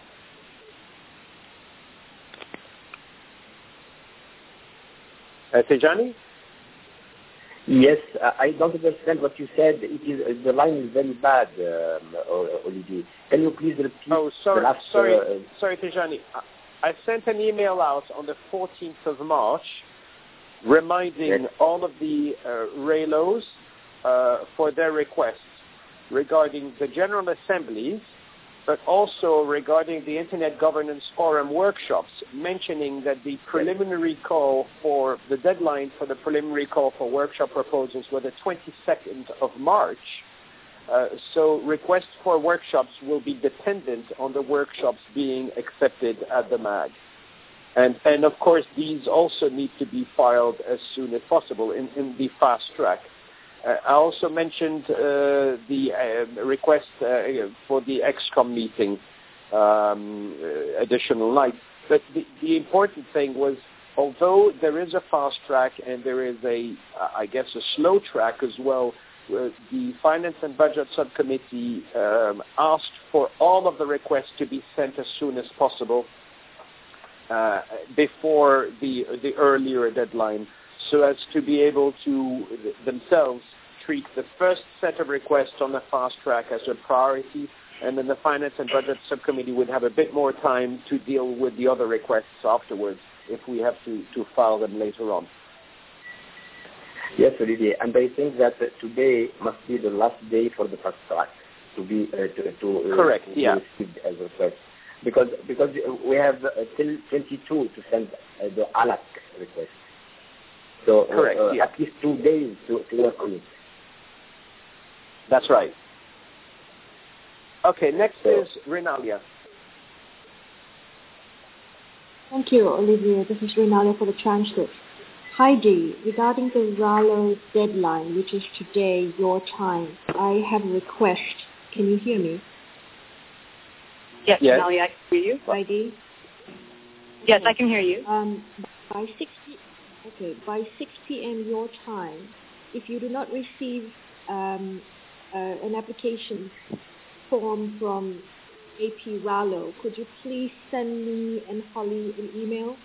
Uh, Tejani? Yes, uh, I don't understand what you said. It is, the line is very bad, um, Olivier. Can you please repeat? Oh, sorry, the last, sorry, uh, sorry, Tejani. I, I sent an email out on the fourteenth of March, reminding yes. all of the uh, R E L Os uh, for their requests regarding the General Assemblies, but also regarding the Internet Governance Forum workshops, mentioning that the preliminary call for, the deadline for the preliminary call for workshop proposals was the twenty-second of March. Uh, so requests for workshops will be dependent on the workshops being accepted at the M A G. And, and of course, these also need to be filed as soon as possible in, in the fast track. Uh, I also mentioned uh, the uh, request uh, for the X COM meeting, um, uh, additional night. But the, the important thing was, although there is a fast track and there is a, I guess, a slow track as well, uh, the Finance and Budget Subcommittee um, asked for all of the requests to be sent as soon as possible uh, before the the earlier deadline, so as to be able to themselves treat the first set of requests on the fast track as a priority, and then the Finance and Budget Subcommittee would have a bit more time to deal with the other requests afterwards if we have to, to file them later on. Yes, Olivier, and I think that uh, today must be the last day for the fast track to be uh, to, to, uh, Correct, to yeah. be received as a request. Because, because we have uh, till twenty-two to send uh, the ALAC request. So Correct, uh, yeah. at least two days to, to work on it. That's right. Okay, next is Renalia. Thank you, Olivier. This is Renalia for the transcript. Heidi, regarding the Rallo deadline, which is today, your time, I have a request. Can you hear me? Yes, yes. Renalia, I can hear you. Heidi? Yes, I can hear you. Um, by six p- okay, by six p.m. your time, if you do not receive um, uh, an application form from A P Rallo, could you please send me and Holly an email?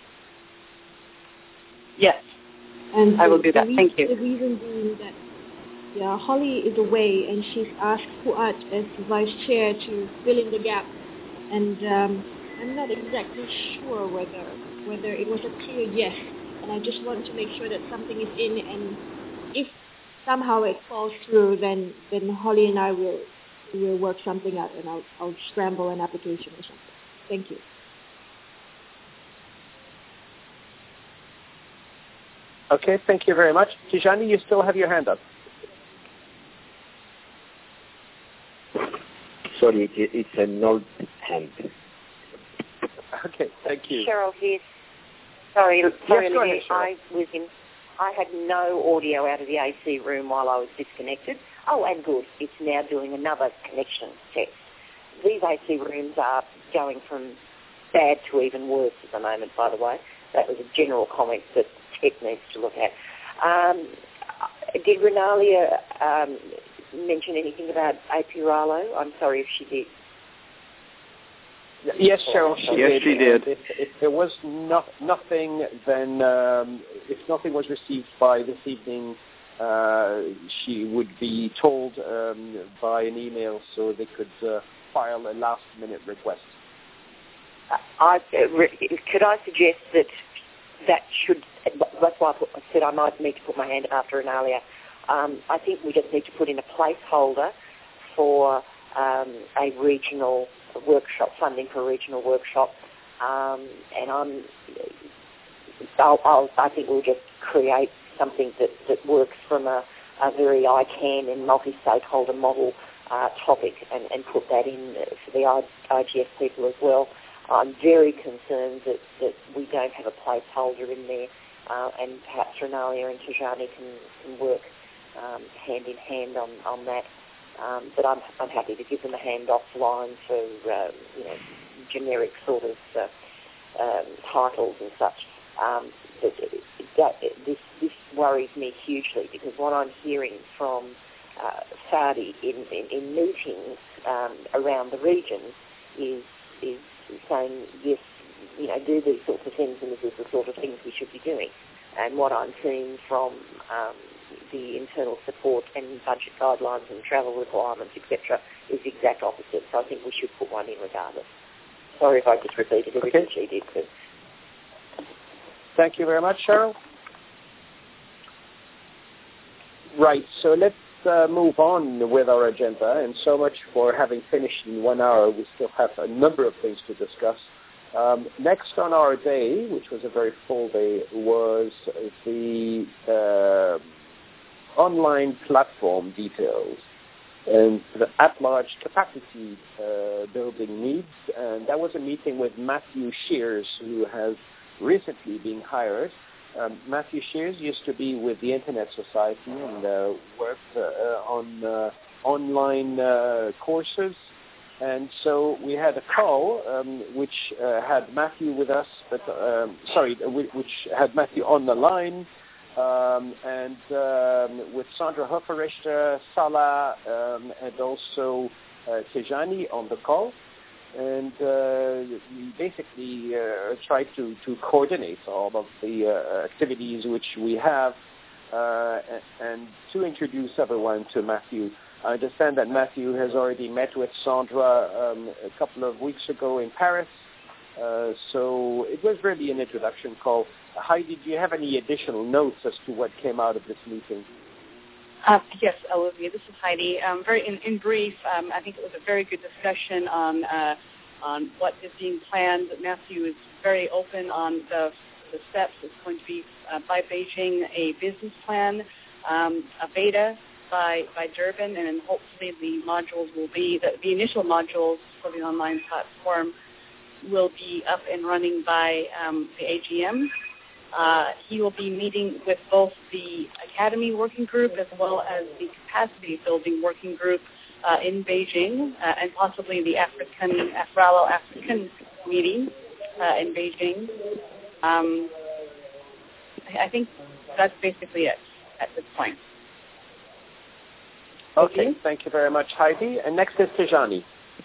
Yes, and I the, will do that. Reason, Thank you. The reason being that yeah, Holly is away and she's asked Fuad as the vice chair to fill in the gap, and um, I'm not exactly sure whether whether it was a clear yes, and I just want to make sure that something is in, and if somehow it falls through, then then Holly and I will will work something out, and I'll I'll scramble an application or something. Thank you. Okay, thank you very much. Tijani, you still have your hand up. Sorry, it, it's an old hand. Okay, thank you. Cheryl here. Sorry, sorry, yes, go Olivia. ahead, I was in. I had no audio out of the A C room while I was disconnected. Oh, and good. It's now doing another connection test. These A C rooms are going from bad to even worse at the moment, by the way. That was a general comment that Tech needs to look at. Um, did Renalia um, mention anything about A P Rallo? I'm sorry if she did. Yes, Cheryl, she yes, did. she did. If, if there was no, nothing, then um, if nothing was received by this evening, uh, she would be told um, by an email so they could uh, file a last-minute request. I, could I suggest that that should, that's why I, put, I said I might need to put my hand up after Renalia. Um, I think we just need to put in a placeholder for um, a regional workshop, funding for a regional workshop, um, and I'm, I'll, I'll, I think we'll just create something that, that works from a, a very I CAN and multi-stakeholder model uh, topic and, and put that in for the I G F people as well. I'm very concerned that, that we don't have a placeholder in there, uh, and perhaps Renalia and Tijani can, can work um, hand in hand on, on that. Um, but I'm, I'm happy to give them a hand-off line for uh, you know, generic sort of uh, um, titles and such. Um, but that, this, this worries me hugely because what I'm hearing from uh, Saudi in, in, in meetings um, around the region is is saying, yes, you know, do these sorts of things and this is the sort of things we should be doing. And what I'm seeing from um, the internal support and budget guidelines and travel requirements, et cetera, is the exact opposite. So I think we should put one in regardless. Sorry if I just repeated everything okay. she did. But... Thank you very much, Cheryl. Right, so let's uh, move on with our agenda, and so much for having finished in one hour. We still have a number of things to discuss. Um, next on our day, which was a very full day, was the uh, online platform details and the at-large capacity uh, building needs. And that was a meeting with Matthew Shears, who has recently been hired. Um, Matthew Shears used to be with the Internet Society and uh, worked uh, on uh, online uh, courses. And so we had a call um, which uh, had Matthew with us, but um, sorry, which had Matthew on the line, um, and um, with Sandra Hoferichter, Salah, um, and also uh, Tijani on the call. And uh, we basically uh, tried to, to coordinate all of the uh, activities which we have uh, and to introduce everyone to Matthew. I understand that Matthew has already met with Sandra um, a couple of weeks ago in Paris, uh, so it was really an introduction call. Heidi, do you have any additional notes as to what came out of this meeting? Uh, yes, Olivia, this is Heidi. Um, very in, in brief, um, I think it was a very good discussion on uh, on what is being planned. Matthew is very open on the, the steps. It's going to be uh, by Beijing a business plan, um, a beta, by, by Durban, and then hopefully the modules will be, the, the initial modules for the online platform will be up and running by um, the A G M. Uh, he will be meeting with both the Academy Working Group as well as the Capacity Building Working Group uh, in Beijing, uh, and possibly the African, Afralo African meeting uh, in Beijing. Um, I think that's basically it at this point. Okay, thank you very much, Heidi. And next is Tijani.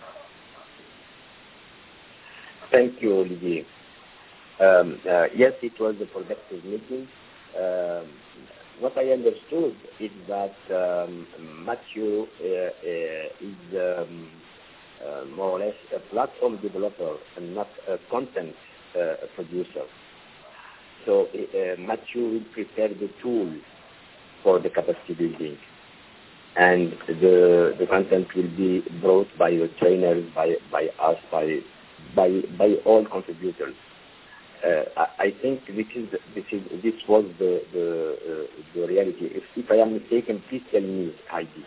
Thank you, Olivier. Um, uh, yes, it was a productive meeting. Um, what I understood is that um, Mathieu uh, uh, is um, uh, more or less a platform developer and not a content uh, producer. So uh, Mathieu will prepare the tool for the capacity building, and the the content will be brought by the trainers, by by us, by by by all contributors. Uh, I, I think this is this is this was the the, uh, the reality. If, if I am mistaken, please tell me, Heidi.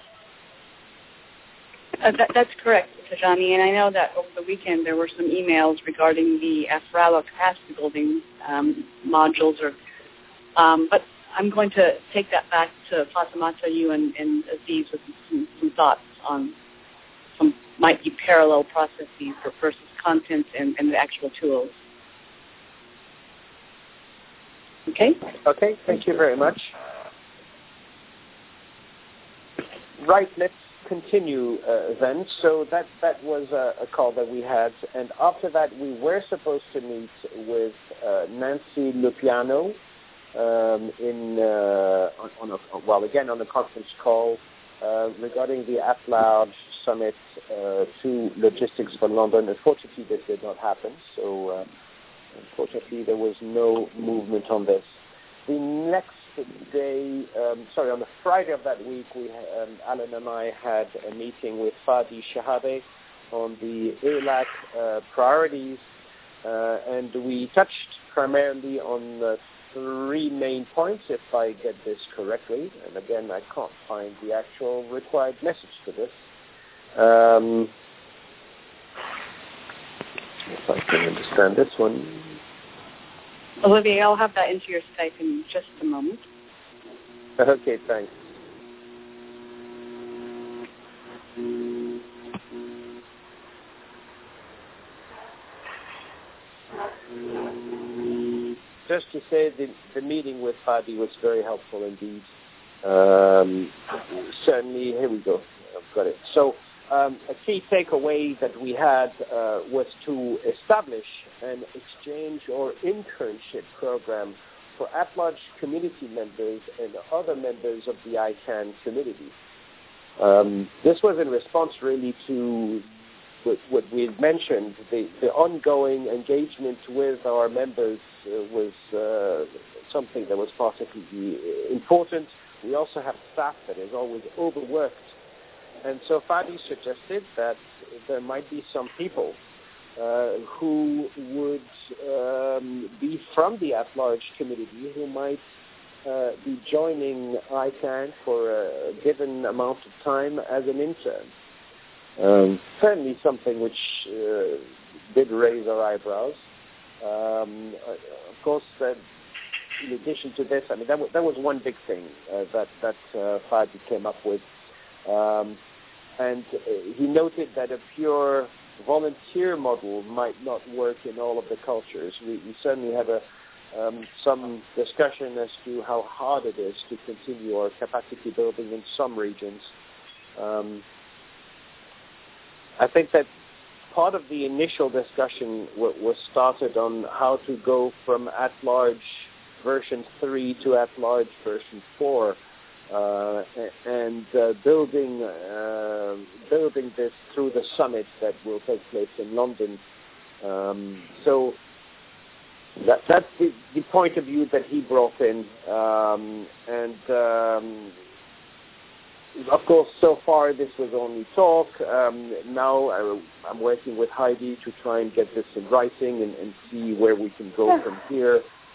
Uh, that, that's correct, Tijani, and I know that over the weekend there were some emails regarding the Afralo capacity building um, modules, or um, but I'm going to take that back to Fatimata, you and, and Aziz with some, some thoughts on some might be parallel processes for versus content and, and the actual tools. Okay? Okay, thank you very much. Right, let's continue uh, then. So that, that was a, a call that we had, and after that we were supposed to meet with uh, Nancy Lupiano um, in, uh, on, on a, well, again on a conference call uh, regarding the At Large Summit uh, to Logistics for London. Unfortunately, this did not happen, so uh, unfortunately there was no movement on this. The next day, um, sorry, on the Friday of that week, we um, Alan and I had a meeting with Fadi Shahade on the A L A C uh, priorities, uh, and we touched primarily on uh, three main points, if I get this correctly. And again, I can't find the actual required message to this. Um, if I can understand this one. Olivier, I'll have that into your Skype in just a moment. Okay, thanks. Just to say, the, the meeting with Fadi was very helpful indeed. Um, certainly, here we go. I've got it. So, um, a key takeaway that we had uh, was to establish an exchange or internship program for at-large community members and other members of the I CANN community. Um, this was in response really to what, what we had mentioned. The, the ongoing engagement with our members uh, was uh, something that was particularly important. We also have staff that is always overworked. And so Fadi suggested that there might be some people uh, who would um, be from the at-large community who might uh, be joining I CANN for a given amount of time as an intern. Um, certainly something which uh, did raise our eyebrows. Um, of course, uh, in addition to this, I mean, that, w- that was one big thing uh, that, that uh, Fadi came up with. Um, and uh, he noted that a pure volunteer model might not work in all of the cultures. We, we certainly have a, um, some discussion as to how hard it is to continue our capacity building in some regions. Um, I think that part of the initial discussion w- was started on how to go from at-large version three to at-large version four. Uh, and uh, building uh, building this through the summit that will take place in London. Um, so that, that's the, the point of view that he brought in. Um, and um, of course, so far this was only talk. Um, now I, I'm working with Heidi to try and get this in writing and, and see where we can go from here.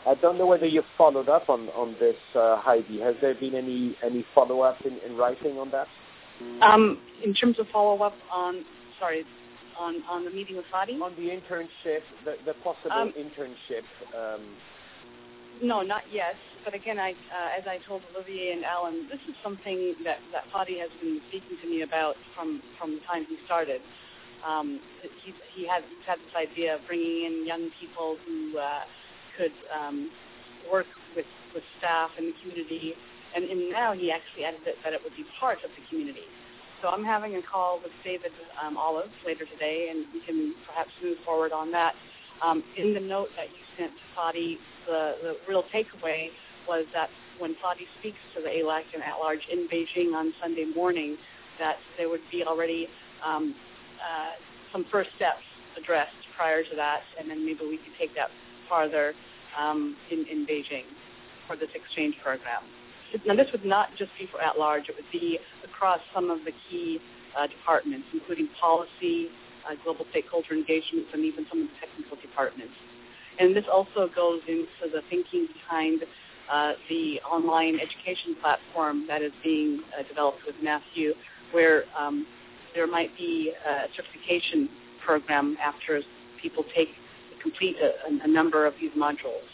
I don't know whether you've followed up on, on this, uh, Heidi. Has there been any, any follow-up in, in writing on that? Um, in terms of follow-up on, sorry, on, on the meeting with Fadi? On the internship, the, the possible um, internship. Um, no, not yet. But again, I, uh, as I told Olivier and Alan, this is something that, that Fadi has been speaking to me about from, from the time he started. Um, he's, he had, he's had this idea of bringing in young people who uh, could um, work with, with staff in the community, and, and now he actually added that, that it would be part of the community. So I'm having a call with David um, Olive later today, and we can perhaps move forward on that. Um, in the note that you sent to Fadi, the, the real takeaway was that when Fadi speaks to the A L A C and at-large in Beijing on Sunday morning, that there would be already um, uh, some first steps addressed prior to that, and then maybe we could take that farther um, in, in Beijing for this exchange program. Now, this would not just be for at-large. It would be across some of the key uh, departments, including policy, uh, global stakeholder engagements, and even some of the technical departments. And this also goes into the thinking behind uh, the online education platform that is being uh, developed with Matthew, where um, there might be a certification program after people take complete a, a number of these modules.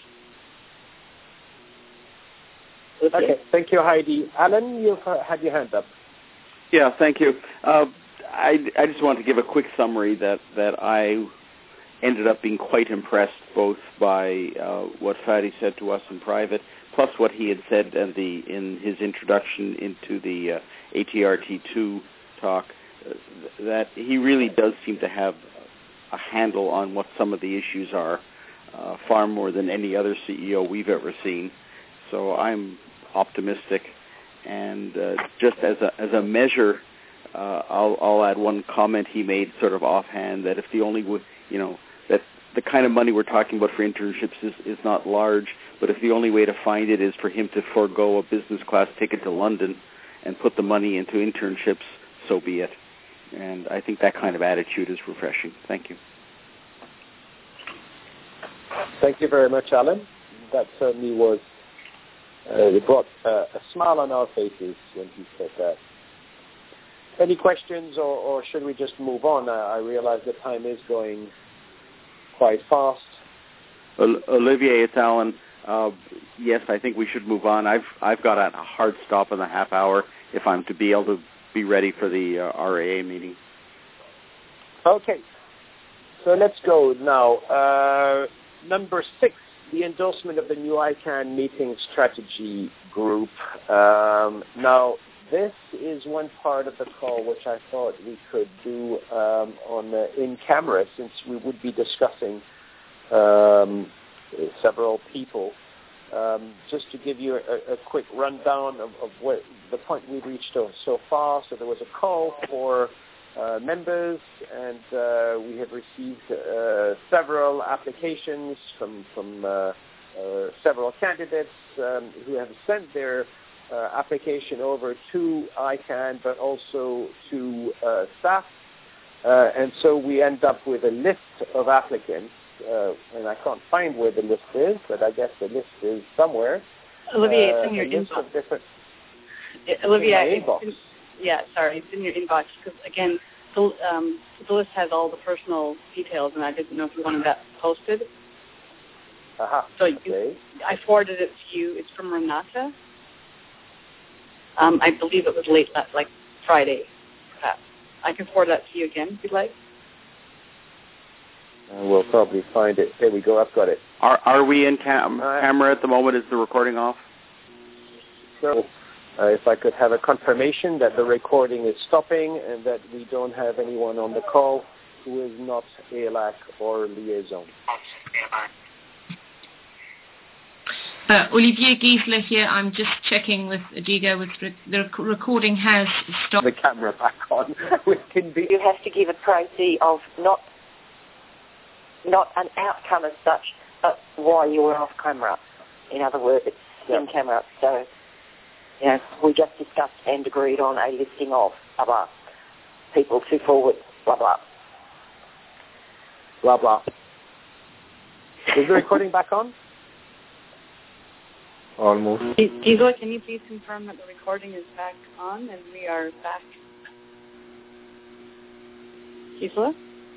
Okay, thank you, Heidi. Alan, you've had your hand up. Yeah, thank you. Uh, I, I just want to give a quick summary that, that I ended up being quite impressed both by uh, what Fadi said to us in private, plus what he had said in, the, in his introduction into the uh, A T R T two talk, uh, that he really does seem to have a handle on what some of the issues are, uh, far more than any other C E O we've ever seen. So I'm optimistic, and uh, just as a as a measure, uh, I'll, I'll add one comment he made, sort of offhand, that if the only w- you know that the kind of money we're talking about for internships is, is not large, but if the only way to find it is for him to forego a business class ticket to London and put the money into internships, so be it. And I think that kind of attitude is refreshing. Thank you. Thank you very much, Alan. That certainly was. Uh, it brought uh, a smile on our faces when he said that. Any questions, or, or should we just move on? I, I realize the time is going quite fast. Olivier, it's Alan. Uh, yes, I think we should move on. I've I've got a hard stop in the half hour if I'm to be able to be ready for the uh, R A A meeting. Okay, so let's go now. Uh, number six. The endorsement of the new I CANN meeting strategy group. Um, now, this is one part of the call which I thought we could do um, on uh, in camera, since we would be discussing um, several people. Um, just to give you a, a quick rundown of, of what the point we've reached so far. So there was a call for Uh, members, and uh, we have received uh, several applications from from uh, uh, several candidates um, who have sent their uh, application over to I CANN, but also to uh, staff, uh, and so we end up with a list of applicants, uh, and I can't find where the list is, but I guess the list is somewhere. Olivier, uh, it's in your inbox. Of different, it, Olivia, in my inbox. It's, yeah, sorry, it's in your inbox, because again, the, um, the list has all the personal details, and I didn't know if you wanted that posted. Uh-huh. So okay. you, I forwarded it to you. It's from Renata. Um, I believe it was late, like Friday, perhaps. I can forward that to you again, if you'd like. Uh, we'll probably find it. There we go. I've got it. Are are we in cam- uh, camera at the moment? Is the recording off? So, uh, if I could have a confirmation that the recording is stopping and that we don't have anyone on the call who is not A L A C or liaison. Uh, Olivier Giesler here. I'm just checking with Diego. With rec- the rec- recording has stopped. The camera back on. We can be. You have to give a précis of not not an outcome as such, but why you were off camera. In other words, it's yep. in camera. So, you know, we just discussed and agreed on a listing of blah blah people to forward blah blah blah blah. Is the recording back on? almost. Gisela, can you please confirm that the recording is back on and we are back? Gisela?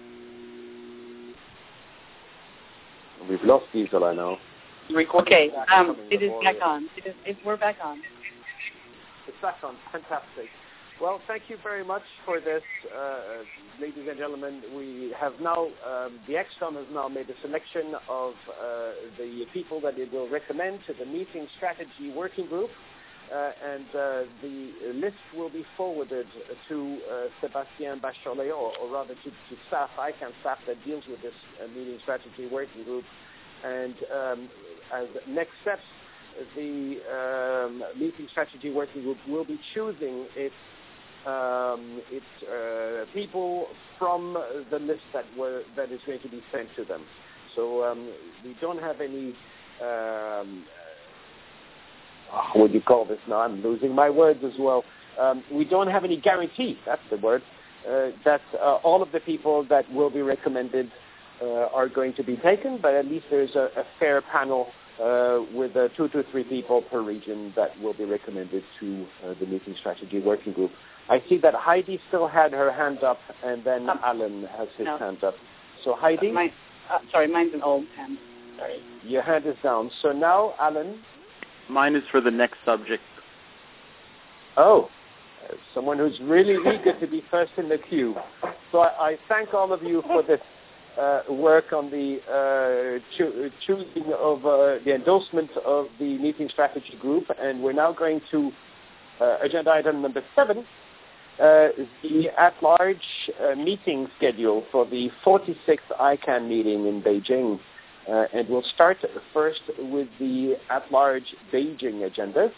We've lost Gisela now. Okay, um, it is back on. It is, it, we're back on. It's back on. Fantastic. Well, thank you very much for this, uh, ladies and gentlemen. We have now, um, the ExCom has now made a selection of uh, the people that it will recommend to the meeting strategy working group, uh, and uh, the list will be forwarded to uh, Sébastien Bachelet, or, or rather to, to staff, I C A N staff that deals with this uh, meeting strategy working group. And um, as next steps, the um, meeting strategy working group will be choosing its Um, it's uh, people from the list that were that is going to be sent to them. So um, we don't have any. Um, uh, what do you call this now? I'm losing my words as well. Um, we don't have any guarantee. That's the word. Uh, that uh, all of the people that will be recommended uh, are going to be taken, but at least there's a, a fair panel uh, with uh, two to three people per region that will be recommended to uh, the meeting strategy working group. I see that Heidi still had her hand up, and then um, Alan has his no. hand up. So Heidi? Uh, mine, uh, sorry, mine's an old hand. Sorry. Your hand is down. So now, Alan? Mine is for the next subject. Oh, uh, someone who's really eager to be first in the queue. So I, I thank all of you for this uh, work on the uh, cho- choosing of uh, the endorsement of the meeting strategy group, and we're now going to uh, agenda item number seven. Uh, the at-large uh, meeting schedule for the forty-sixth I C A N meeting in Beijing. Uh, and we'll start first with the at-large Beijing agendas.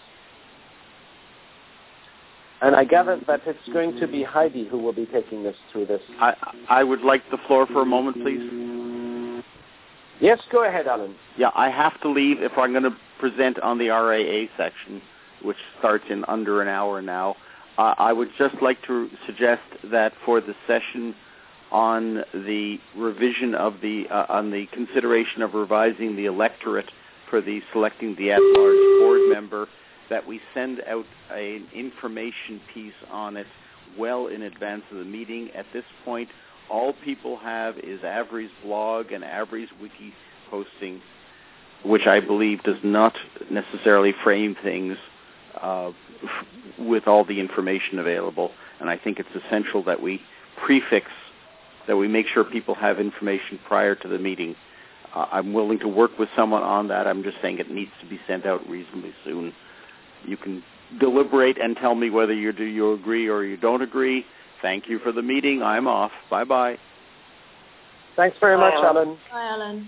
And I gather that it's going to be Heidi who will be taking us through this. I, I would like the floor for a moment, please. Yes, go ahead, Alan. Yeah, I have to leave if I'm going to present on the R A A section, which starts in under an hour now. Uh, I would just like to suggest that for the session on the revision of the, uh, on the consideration of revising the electorate for the selecting the at-large board member, that we send out an information piece on it well in advance of the meeting. At this point, all people have is Avri's blog and Avri's wiki posting, which I believe does not necessarily frame things uh, with all the information available. And I think it's essential that we prefix, that we make sure people have information prior to the meeting. Uh, I'm willing to work with someone on that. I'm just saying it needs to be sent out reasonably soon. You can deliberate and tell me whether you do you agree or you don't agree. Thank you for the meeting. I'm off. Bye-bye. Thanks very Bye, much, Alan. Alan. Bye, Alan.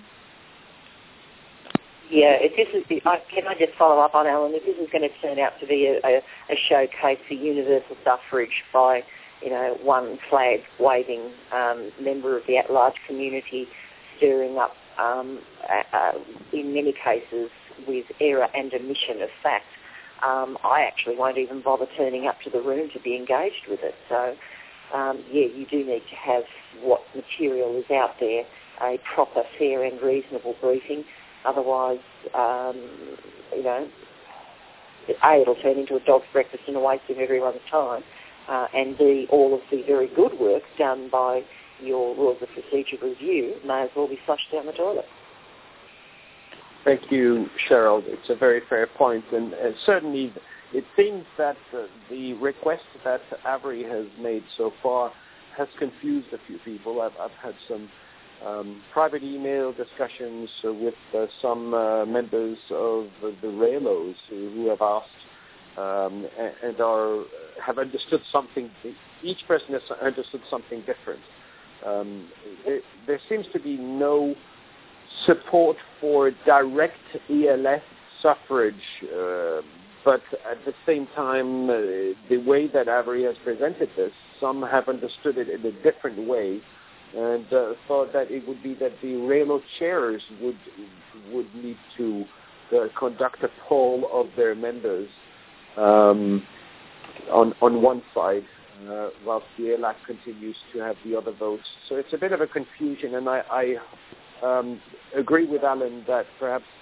Yeah, if this is the, I, can I just follow up on Alan? If this is going to turn out to be a, a, a showcase for universal suffrage by, you know, one flag-waving um, member of the at-large community stirring up, um, uh, uh, in many cases, with error and omission of fact, um, I actually won't even bother turning up to the room to be engaged with it. So, um, yeah, you do need to have what material is out there, a proper, fair and reasonable briefing. Otherwise, um, you know, A, it'll turn into a dog's breakfast and a waste of everyone's time, uh, and B, all of the very good work done by your Rules of Procedure review may as well be flushed down the toilet. Thank you, Cheryl. It's a very fair point, and uh, certainly it seems that uh, the request that Avri has made so far has confused a few people. I've, I've had some um, private email discussions uh, with uh, some uh, members of uh, the RAILOs who, who have asked um, and, and are have understood something. Each person has understood something different. Um, there, there seems to be no support for direct E L S suffrage, uh, but at the same time, uh, the way that Avri has presented this, some have understood it in a different way and uh, thought that it would be that the RAILO chairs would would need to uh, conduct a poll of their members um, on on one side, uh, whilst the E L A C continues to have the other votes. So it's a bit of a confusion, and I, I um, agree with Alan that perhaps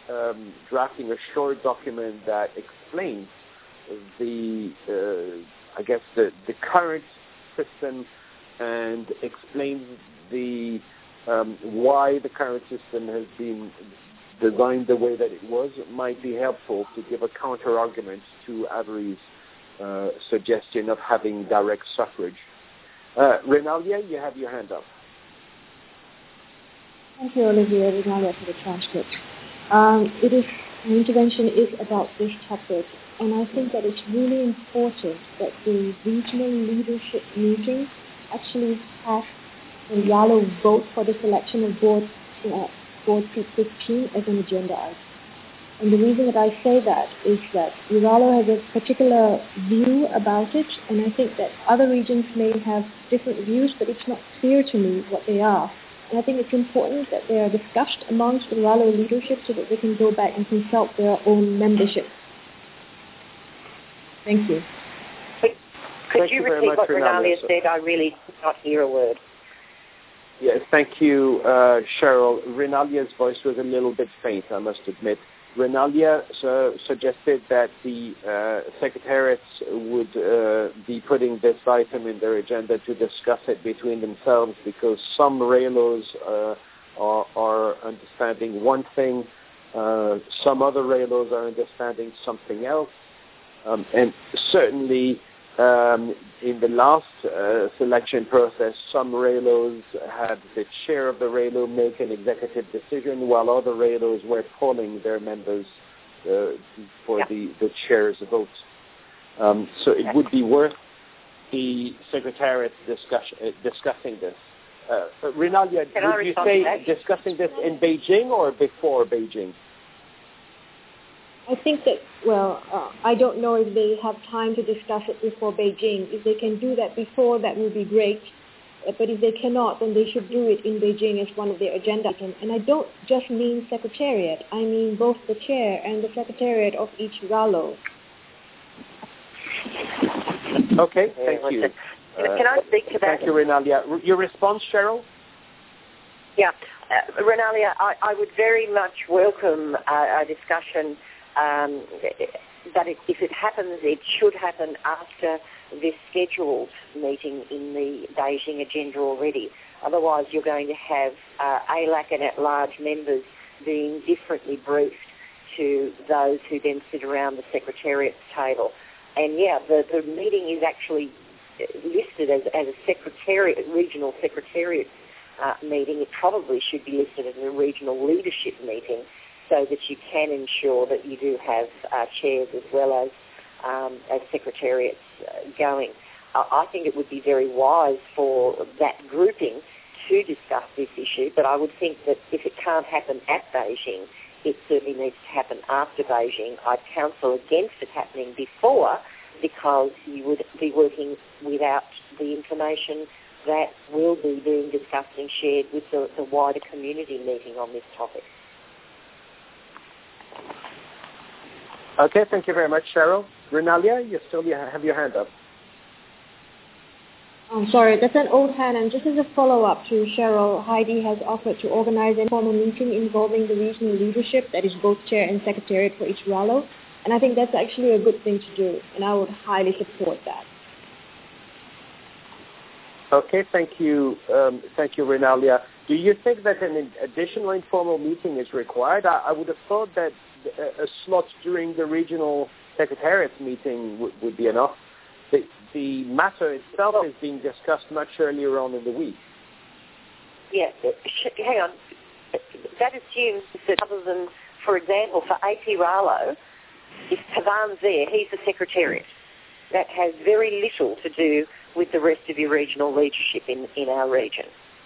um, drafting a short document that explains the, uh, I guess, the, the current system and explains the um, why the current system has been designed the way that it was, might be helpful to give a counter-argument to Avery's uh, suggestion of having direct suffrage. Uh, Renalia, you have your hand up. Thank you, Olivier, Renalia, for the transcript. Um, it is, my intervention is about this topic, and I think that it's really important that the regional leadership meeting actually has the Rallo vote for the selection of board, uh, board seat fifteen as an agenda item. And the reason that I say that is that Rallo has a particular view about it, and I think that other regions may have different views, but it's not clear to me what they are. And I think it's important that they are discussed amongst the Rallo leadership so that they can go back and consult their own membership. Thank you. Could, could Thank you, you very repeat much, what Renalia. Renalia said? I really did not hear a word. Yes, thank you, uh, Cheryl. Renalia's voice was a little bit faint, I must admit. Renalia uh, suggested that the uh, secretariats would uh, be putting this item in their agenda to discuss it between themselves because some Rallos uh, are, are understanding one thing, uh, some other Rallos are understanding something else, um, and certainly Um, in the last uh, selection process, some Rallos had the chair of the Rallo make an executive decision, while other Rallos were polling their members uh, for yeah. the, the chair's vote. Um, so it would be worth the Secretariat discuss, uh, discussing this. Uh, Renalia, would you say discussing this in Beijing or before Beijing? I think that, well, uh, I don't know if they have time to discuss it before Beijing. If they can do that before, that would be great. Uh, but if they cannot, then they should do it in Beijing as one of their agenda items. And I don't just mean Secretariat. I mean both the chair and the Secretariat of each Rallo. Okay, thank you. Uh, can I speak to that? Thank you, Renalia. Your response, Cheryl? Yeah, uh, Renalia, I, I would very much welcome uh, a discussion. Um, but it, if it happens, it should happen after this scheduled meeting in the Beijing agenda already. Otherwise, you're going to have uh, A L A C and at-large members being differently briefed to those who then sit around the Secretariat's table. And yeah, the, the meeting is actually listed as, as a Secretariat, regional Secretariat uh, meeting. It probably should be listed as a regional leadership meeting, so that you can ensure that you do have uh, chairs as well as um, as secretariats uh, going. Uh, I think it would be very wise for that grouping to discuss this issue, but I would think that if it can't happen at Beijing, it certainly needs to happen after Beijing. I'd counsel against it happening before because you would be working without the information that will be being discussed and shared with the, the wider community meeting on this topic. Okay, thank you very much, Cheryl. Renalia, you still have your hand up. I'm sorry, that's an old hand, and just as a follow-up to Cheryl, Heidi has offered to organize an informal meeting involving the regional leadership, that is both chair and secretariat for each Rallo, and I think that's actually a good thing to do, and I would highly support that. Okay, thank you, um, thank you, Renalia. Do you think that an additional informal meeting is required? I, I would have thought that a slot during the regional secretariat meeting w- would be enough. The, the matter itself is being discussed much earlier on in the week. Yeah, hang on. That assumes that other than, for example, for A P Rallo, if Pavan's there, he's the secretariat. That has very little to do with the rest of your regional leadership in, in our region.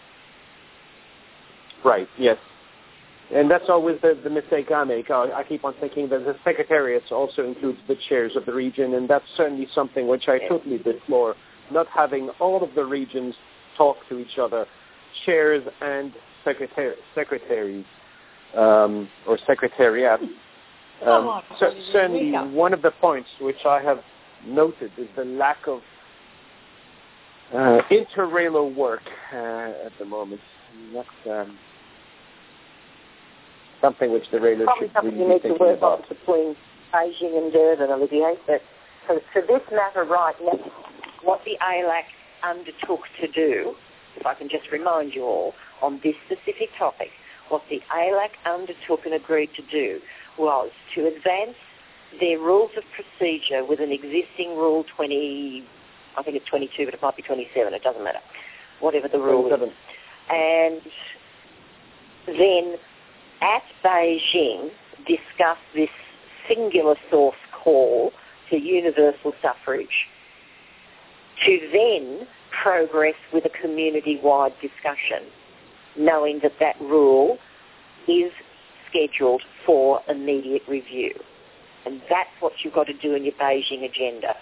Right, yes. And that's always the, the mistake I make. I, I keep on thinking that the secretariat also includes the chairs of the region, and that's certainly something which I totally deplore, not having all of the regions talk to each other, chairs and secretary, secretaries um, or secretariat. Um, so, certainly one of the points which I have noted is the lack of uh, inter-Rallo work uh, at the moment. That's... Um, something which the Raylos Probably should something really you need be to thinking work about. on between Beijing and Durban, Olivier. But for, for this matter right now, what the A L A C undertook to do, if I can just remind you all, on this specific topic, what the A L A C undertook and agreed to do was to advance their rules of procedure with an existing Rule twenty, I think it's twenty-two, but it might be twenty-seven, it doesn't matter, whatever the rule is. And then at Beijing discuss this singular source call to universal suffrage, to then progress with a community-wide discussion, knowing that that rule is scheduled for immediate review. And that's what you've got to do in your Beijing agenda.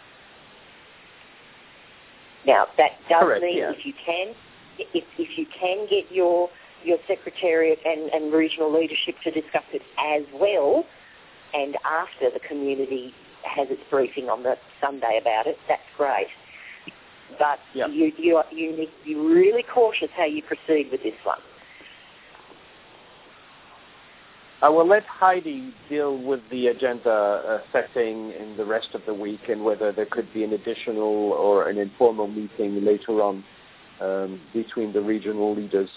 Now, that does Correct, mean yeah. if you can, if, if you can get your your secretariat and, and regional leadership to discuss it as well, and after the community has its briefing on the Sunday about it, that's great. But yep. you, you, you need to be really cautious how you proceed with this one. I will let Heidi deal with the agenda uh, setting in the rest of the week and whether there could be an additional or an informal meeting later on um, between the regional leaders.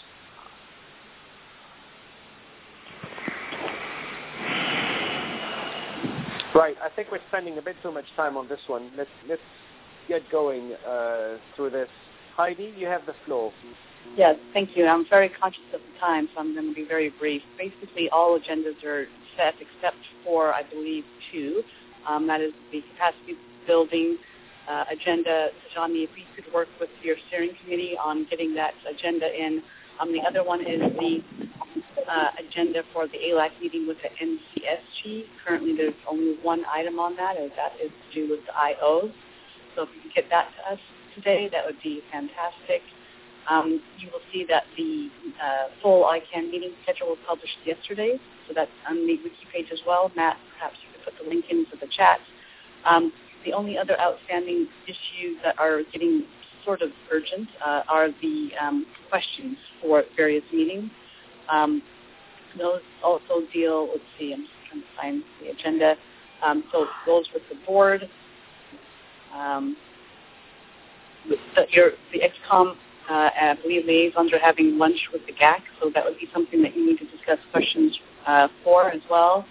Right, I think we're spending a bit too much time on this one. Let's, let's get going uh, through this. Heidi, you have the floor. Yes, thank you. I'm very conscious of the time, so I'm going to be very brief. Basically, all agendas are set except for, I believe, two. Um, that is the capacity building uh, agenda. Johnny, if you could work with your steering committee on getting that agenda in. Um, the other one is the uh, agenda for the A L A C meeting with the N C S G. Currently, there's only one item on that, and that is to do with the I Os. So if you could get that to us today, that would be fantastic. Um, you will see that the uh, full I CANN meeting schedule was published yesterday, so that's on the wiki page as well. Matt, perhaps you could put the link into the chat. Um, the only other outstanding issues that are getting sort of urgent uh, are the um, questions for various meetings. Um, those also deal, let's see, I'm just trying to find the agenda. Um, so those with the board, um, the, your, the X COM, uh, I believe liaisons are having lunch with the G A C, so that would be something that you need to discuss questions uh, for as well.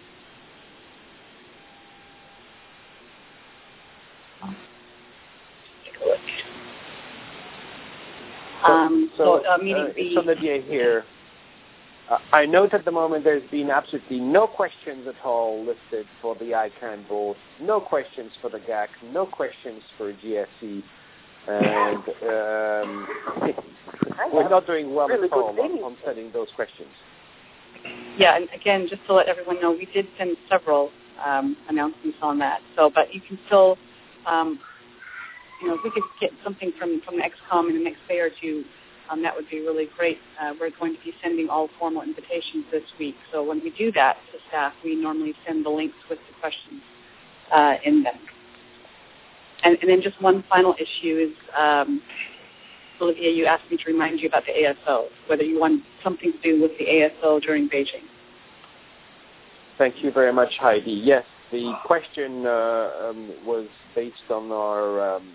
Take a look. Um, so, so uh, meeting uh, the... it's Olivier here. Uh, I note at the moment there's been absolutely no questions at all listed for the I CANN board, no questions for the G A C, no questions for G S E, and um, we're not doing well really at all on, on setting those questions. Yeah, and again, just to let everyone know, we did send several um, announcements on that. So, but you can still, um, you know, if we could get something from, from X COM in the next day or two, um, that would be really great. Uh, we're going to be sending all formal invitations this week. So when we do that to staff, we normally send the links with the questions uh, in them. And, and then just one final issue is, um, Olivia, you asked me to remind you about the A S O, whether you want something to do with the A S O during Beijing. Thank you very much, Heidi. Yes, the question uh, um, was based on our um,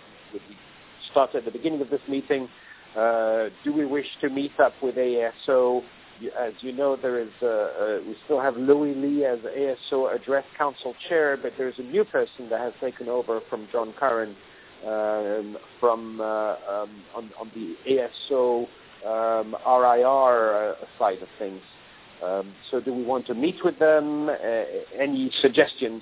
start at the beginning of this meeting. Uh, do we wish to meet up with A S O? As you know, there is uh, uh, we still have Louis Lee as A S O Address Council Chair, but there's a new person that has taken over from John Curran um, from uh, um, on, on the A S O um, R I R uh, side of things. Um, so do we want to meet with them? Uh, any suggestions?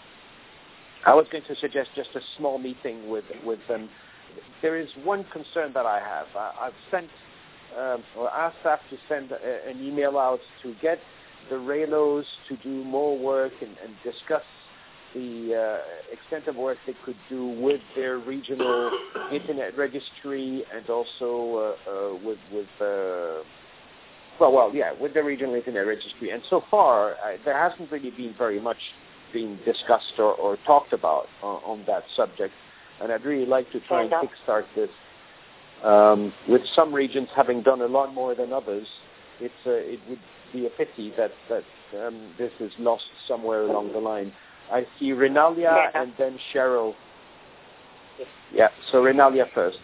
I was going to suggest just a small meeting with, with them. There is one concern that I have. I, I've sent um, or asked staff to send a, an email out to get the Raylos to do more work and, and discuss the uh, extent of work they could do with their regional internet registry and also uh, uh, with, with uh, well, well, yeah, with the regional internet registry. And so far, uh, there hasn't really been very much being discussed or, or talked about on, on that subject. And I'd really like to try and kickstart this. Um, with some regions having done a lot more than others, it's, uh, it would be a pity that, that um, this is lost somewhere along the line. I see Renalia yeah. and then Cheryl. Yeah, so Renalia first.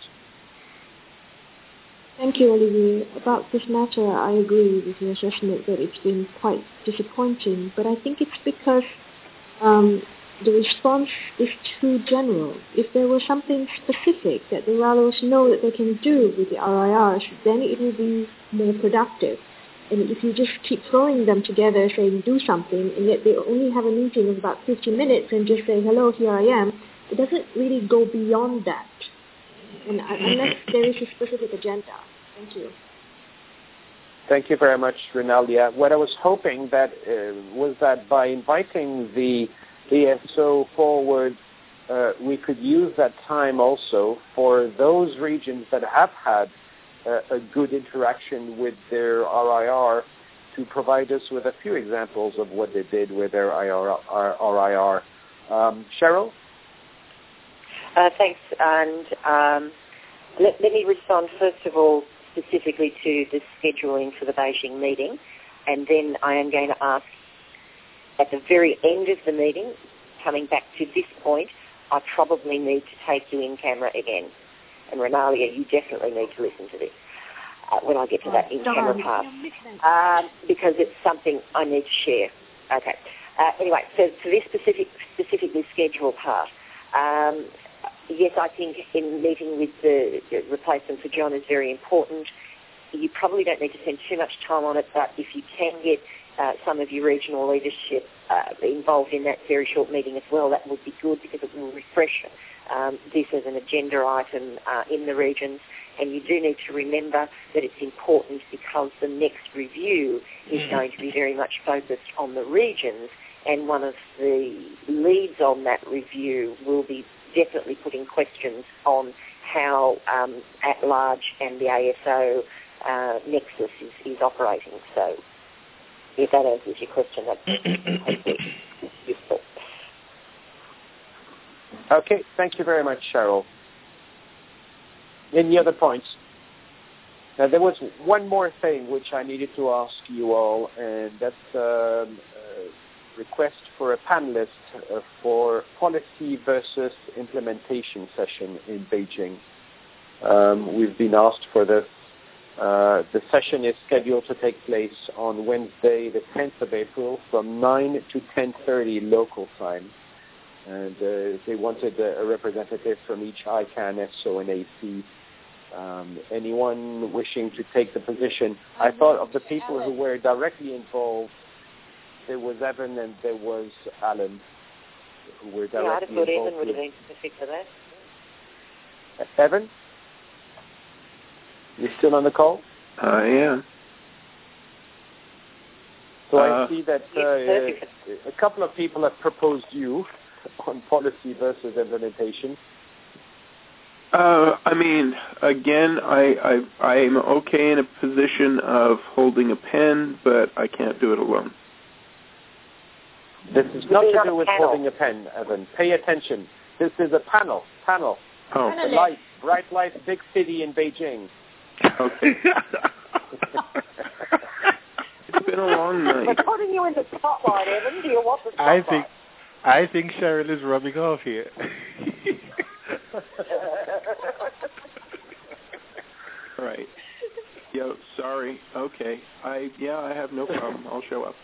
Thank you, Olivier. About this matter, I agree with your assessment that it's been quite disappointing, but I think it's because um, the response is too general. If there was something specific that the Rallos know that they can do with the R I Rs, then it will be more productive. And if you just keep throwing them together, saying do something, and yet they only have a meeting of about fifty minutes and just say, hello, here I am, it doesn't really go beyond that. And unless there is a specific agenda. Thank you. Thank you very much, Renalia. What I was hoping that uh, was that by inviting the A S O forward, uh, we could use that time also for those regions that have had uh, a good interaction with their R I R to provide us with a few examples of what they did with their R I R. Um, Cheryl? Uh, thanks, and um, let, let me respond first of all specifically to the scheduling for the Beijing meeting, and then I am going to ask at the very end of the meeting, coming back to this point, I probably need to take you in camera again. And Renalia, you definitely need to listen to this uh, when I get to that in camera part, um, because it's something I need to share. Okay. Uh, anyway, so for this specific, specifically schedule part, um, yes, I think in meeting with the replacement for John is very important. You probably don't need to spend too much time on it, but if you can get uh, some of your regional leadership uh, involved in that very short meeting as well, that would be good because it will refresh um, this as an agenda item uh, in the regions. And you do need to remember that it's important because the next review is going to be very much focused on the regions, and one of the leads on that review will be definitely putting questions on how um, at large and the A S O uh, nexus is, is operating. So if that answers your question, that's hopefully useful. Okay, thank you very much, Cheryl. Any other points? Now, there was one more thing which I needed to ask you all, and that's um, a request for a panelist uh, for policy versus implementation session in Beijing. Um, we've been asked for this. Uh, the session is scheduled to take place on Wednesday, the tenth of April, from nine to ten thirty local time. And uh, they wanted a, a representative from each I CANN, S O, and A C. Um, anyone wishing to take the position? I thought of the people who were directly involved. There was Evan and there was Alan, who were directly yeah, I'd have thought involved. Evan would have been specific for that. Uh, Evan? You still on the call? I am. So uh, I see that uh, a couple of people have proposed you on policy versus implementation. Uh, I mean, again, I, I I am okay in a position of holding a pen, but I can't do it alone. This is not to do with holding a pen, Evan. Pay attention. This is a panel. Panel. Oh. The light, bright light, big city in Beijing. Okay. It's been a long night. We're putting you in the spotlight, Evan. Do you want the spotlight? I think, I think Cheryl is rubbing off here. Right. Yo, sorry. Okay. I yeah, I have no problem. I'll show up.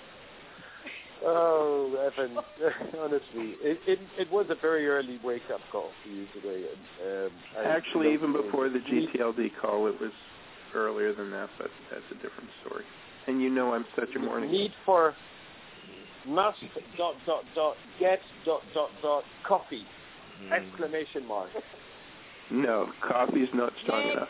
Oh, Evan, honestly, it, it it was a very early wake-up call for you today. Um, Actually, even before the G T L D call, it was earlier than that, but that's a different story. And you know I'm such a morning. Need for must dot dot dot get dot dot dot coffee mm. exclamation mark. No, coffee is not strong enough.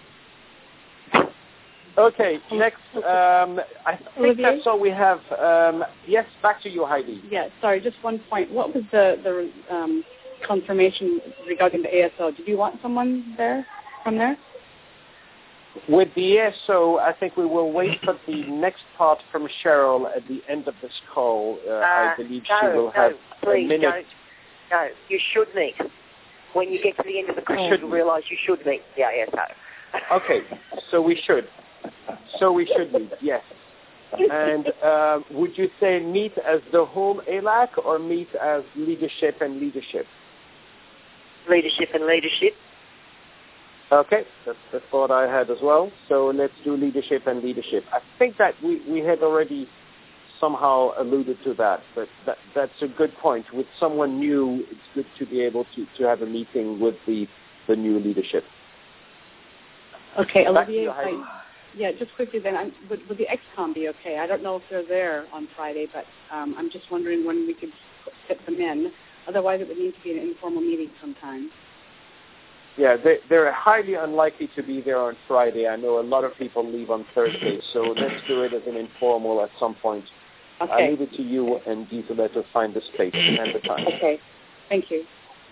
Okay, next, um, I think Olivier? that's all we have. Um, yes, back to you, Heidi. Yeah, sorry, just one point. What was the, the um, confirmation regarding the A S O? Did you want someone there, from there? With the A S O, I think we will wait for the next part from Cheryl at the end of this call. Uh, uh, I believe no, she will no, have please a minute. Don't. No, you should meet. When you get to the end of the call, should you'll realise you should meet the A S O. Okay, so we should. So we should meet, yes. And uh, would you say meet as the whole A L A C or meet as leadership and leadership? Leadership and leadership. Okay, that's the thought I had as well. So let's do leadership and leadership. I think that we, we had already somehow alluded to that, but that, that's a good point. With someone new, it's good to be able to, to have a meeting with the, the new leadership. Okay, Olivier, I, yeah, just quickly then, I'm, would, would the X COM be okay? I don't know if they're there on Friday, but um, I'm just wondering when we could fit them in. Otherwise, it would need to be an informal meeting sometime. Yeah, they, they're highly unlikely to be there on Friday. I know a lot of people leave on Thursday, so let's do it as an informal at some point. Okay. I'll leave it to you and Gisela to find the space and the time. Okay, thank you.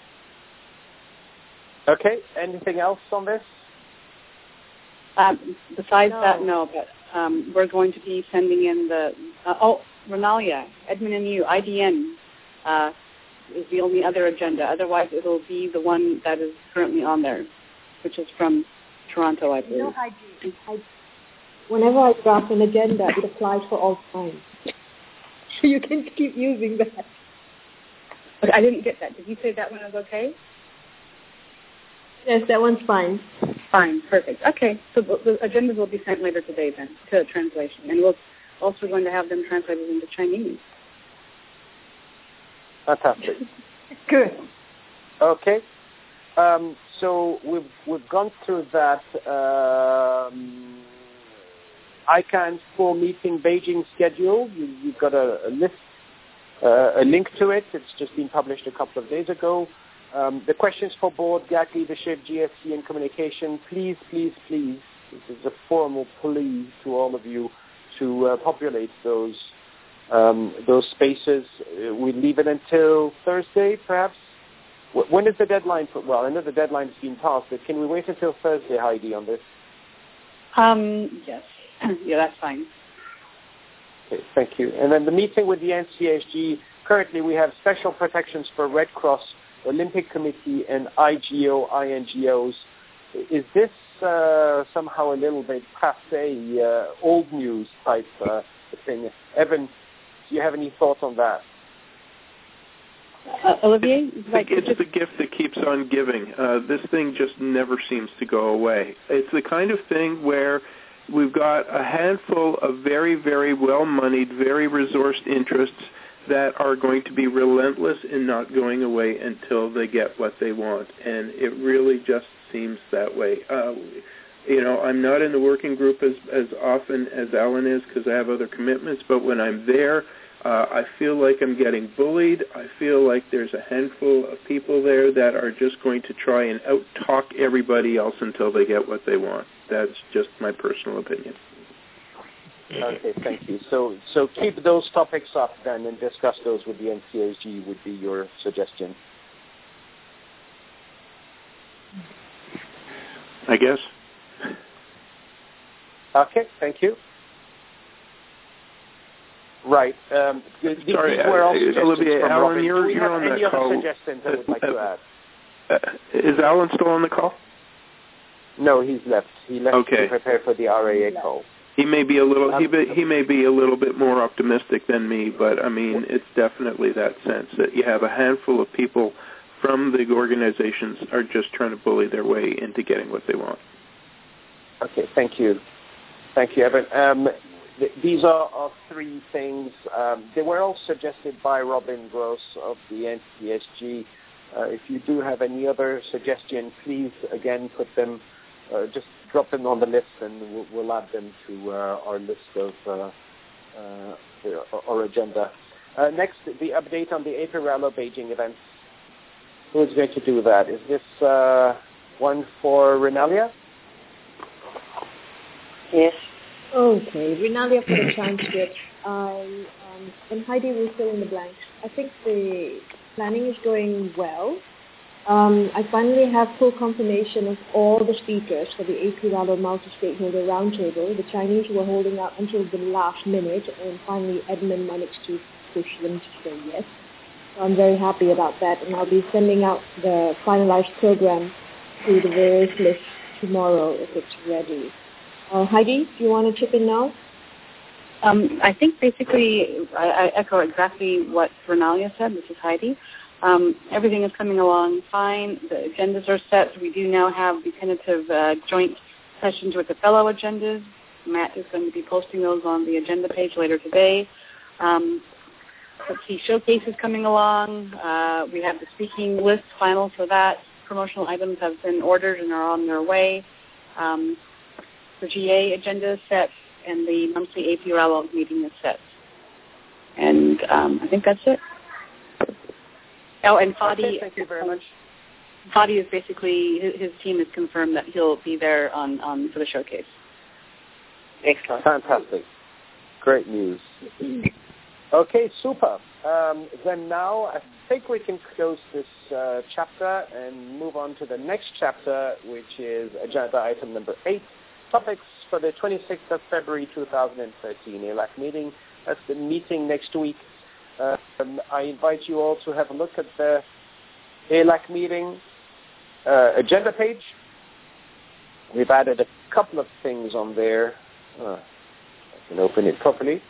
Okay, anything else on this? Um, besides no. that, no, but um, we're going to be sending in the, uh, oh, Renalia, Edmund and you, I D N. Uh, is the only other agenda. Otherwise, it'll be the one that is currently on there, which is from Toronto, I believe. No, I do. I, whenever I draft an agenda, it applies for all time. So you can keep using that. Okay, I didn't get that. Did you say that one was okay? Yes, that one's fine. Fine, perfect. Okay, so the, the agendas will be sent later today then to translation, and we're also going to have them translated into Chinese. Fantastic. Good. Okay. Um, so we've we've gone through that. Um, I CAN's full meeting Beijing schedule. You, you've got a, a list, uh, a link to it. It's just been published a couple of days ago. Um, the questions for board, G A C leadership, G S C, and communication. Please, please, please. This is a formal plea to all of you to uh, populate those. Um, those spaces. Uh, we leave it until Thursday, perhaps. W- when is the deadline for? Well, I know the deadline has been passed, but can we wait until Thursday, Heidi, on this? Um, yes. Yeah, that's fine. Okay, thank you. And then the meeting with the N C S G. Currently, we have special protections for Red Cross, Olympic Committee, and I G O, I N G Os. Is this uh, somehow a little bit passé, uh, old news type uh, thing? Evan, do you have any thoughts on that? Uh, Olivier? Like, it's just... the gift that keeps on giving. Uh, this thing just never seems to go away. It's the kind of thing where we've got a handful of very, very well-moneyed, very resourced interests that are going to be relentless in not going away until they get what they want. And it really just seems that way. Uh, you know, I'm not in the working group as, as often as Alan is because I have other commitments, but when I'm there, Uh, I feel like I'm getting bullied. I feel like there's a handful of people there that are just going to try and out-talk everybody else until they get what they want. That's just my personal opinion. Okay, thank you. So so keep those topics up then and discuss those with the N C S G would be your suggestion. I guess. Okay, thank you. Right. Um, th- Sorry, these were all uh, Olivier, from Alan, Robin. you're, Do we you're have on any that other call. suggestions I would like to add? Uh, is Alan still on the call? No, he's left. He left okay. to prepare for the R A A call. He may be a little Um, he be, he may be a little bit more optimistic than me, but I mean it's definitely that sense that you have a handful of people from the organizations are just trying to bully their way into getting what they want. Okay, thank you, thank you, Evan. Um, th- these are, are three things. Um, they were all suggested by Robin Gross of the N C S G. Uh, if you do have any other suggestions, please again put them. Uh, just drop them on the list, and we'll, we'll add them to uh, our list of uh, uh, our agenda. Uh, next, the update on the Aperello Beijing events. Who is going to do that? Is this uh, one for Renalia? Yes. Okay, Renalia for the transcript. I um, and Heidi will fill in the blanks. I think the planning is going well. Um, I finally have full confirmation of all the speakers for the Aperello multi-stakeholder roundtable. The Chinese were holding out until the last minute, and finally Edmund managed to push them to say yes. So I'm very happy about that, and I'll be sending out the finalized program to the various lists tomorrow if it's ready. Uh, Heidi, do you want to chip in now? Um, I think basically I, I echo exactly what Renalia said. This is Heidi. Um, everything is coming along fine. The agendas are set. We do now have the tentative uh, joint sessions with the fellow agendas. Matt is going to be posting those on the agenda page later today. Um, let's see, showcase is coming along. Uh, we have the speaking list final for that. Promotional items have been ordered and are on their way. Um, the G A agenda is set, and the monthly A P R L meeting is set. And um, I think that's it. Oh, and Fadi, okay, thank you very much. Fadi is basically, his, his team has confirmed that he'll be there on, on for the showcase. Excellent. Fantastic. Great news. Okay, super. Um, then now I think we can close this uh, chapter and move on to the next chapter, which is agenda item number eight, topics for the twenty-sixth of February two thousand thirteen A L A C meeting. That's the meeting next week. Uh, um, I invite you all to have a look at the A L A C meeting uh, agenda page. We've added a couple of things on there. Uh, I can open it properly.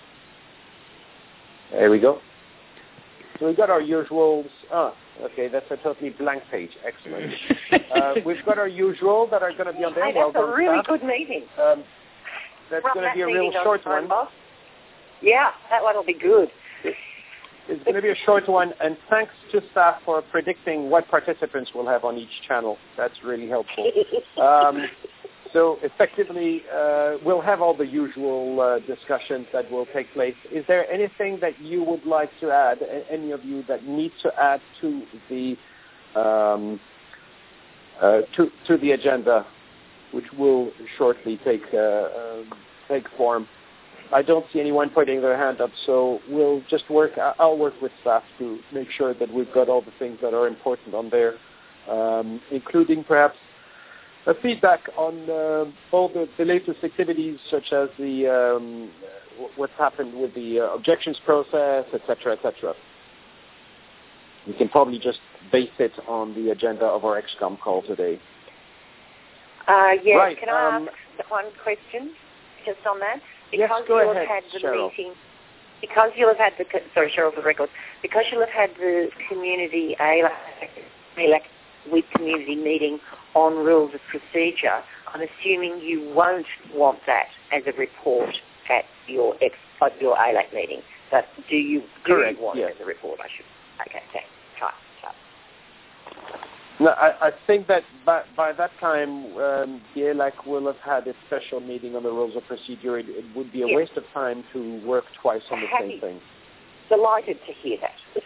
There we go. So we've got our usuals. Ah, okay, that's a totally blank page. Excellent. uh, we've got our usual that are going to be on there. Hey, that's well a really staff. good meeting. Um, that's Run going to that be a real meeting short on one. Boss. Yeah, that one will be good. It's going to be a short one, and thanks to staff for predicting what participants we'll have on each channel. That's really helpful. Um, so effectively, uh, we'll have all the usual uh, discussions that will take place. Is there anything that you would like to add, any of you that need to add to the um, uh, to, to the agenda, which will shortly take uh, uh, take form? I don't see anyone putting their hand up, so we'll just work. I'll work with staff to make sure that we've got all the things that are important on there, um, including perhaps a feedback on uh, all the, the latest activities, such as the um, what's happened with the uh, objections process, et cetera, et cetera. We can probably just base it on the agenda of our X COM call today. Uh, yes, right, can I um, ask one question just on that? Because yes, go you'll ahead, have had the Cheryl. meeting, because you'll have had the, sorry, Cheryl for the record, because you'll have had the community A L A C week community meeting on rules of procedure, I'm assuming you won't want that as a report at your ex, at your A L A C meeting. But do you, do Correct, you want yes. it as a report? I should. Okay, thanks. Try. Try. No, I, I think that by, by that time, um, the A L A C will have had its special meeting on the rules of procedure. It, it would be a yes. waste of time to work twice on the Happy. same thing. Delighted to hear that.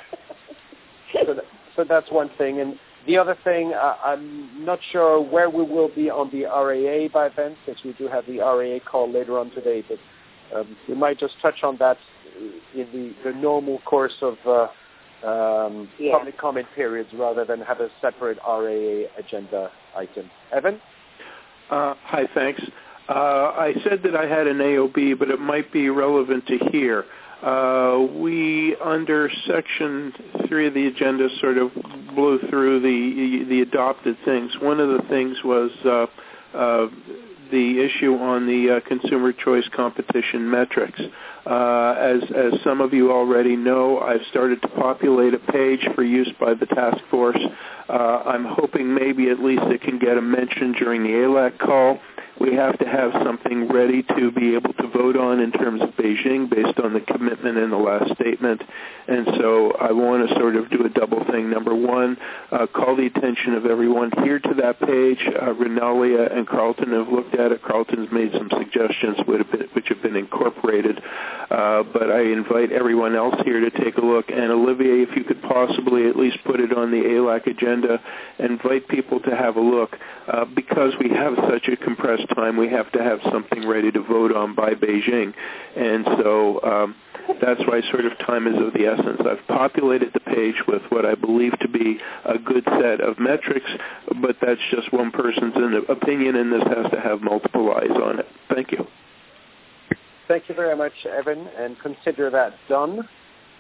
so, that, so that's one thing. And the other thing, uh, I'm not sure where we will be on the R A A by then, since we do have the R A A call later on today, but um, we might just touch on that in the, the normal course of uh, um, yeah. public comment periods rather than have a separate R A A agenda item. Evan? Uh, hi, thanks. Uh, I said that I had an A O B, but it might be relevant to here. Uh, we, under Section three of the agenda, sort of blew through the the adopted things. One of the things was uh, uh, the issue on the uh, consumer choice competition metrics. Uh, as, as some of you already know, I've started to populate a page for use by the task force. Uh, I'm hoping maybe at least it can get a mention during the A L A C call. We have to have something ready to be able to vote on in terms of Beijing based on the commitment in the last statement. And so I want to sort of do a double thing. Number one, uh, call the attention of everyone here to that page. Uh, Renalia and Carlton have looked at it. Carlton's made some suggestions which have been incorporated. Uh, but I invite everyone else here to take a look. And Olivier, if you could possibly at least put it on the A L A C agenda, invite people to have a look. Uh, because we have such a compressed time, we have to have something ready to vote on by Beijing. And so um, that's why sort of time is of the essence. I've populated the page with what I believe to be a good set of metrics, but that's just one person's opinion, and this has to have multiple eyes on it. Thank you. Thank you very much, Evan, and consider that done.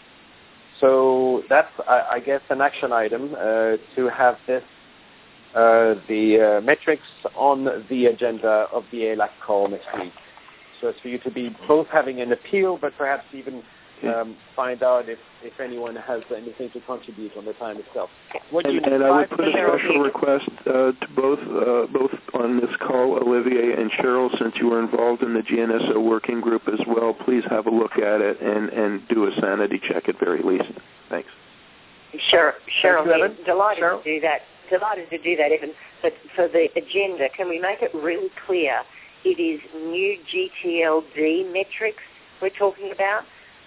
So that's, I, I guess, an action item uh, to have this Uh, the uh, metrics on the agenda of the A L A C call next week. so as for you to be both having an appeal, but perhaps even um, find out if, if anyone has anything to contribute on the time itself. What and, you and I would put a special request uh, to both uh, both on this call, Olivier and Cheryl, since you were involved in the G N S O working group as well. Please have a look at it and, and do a sanity check at very least. Thanks. Cheryl, Cheryl you, here, delighted Cheryl? to do that. Delighted to do that, Evan. But for the agenda, can we make it really clear it is new G T L D metrics we're talking about?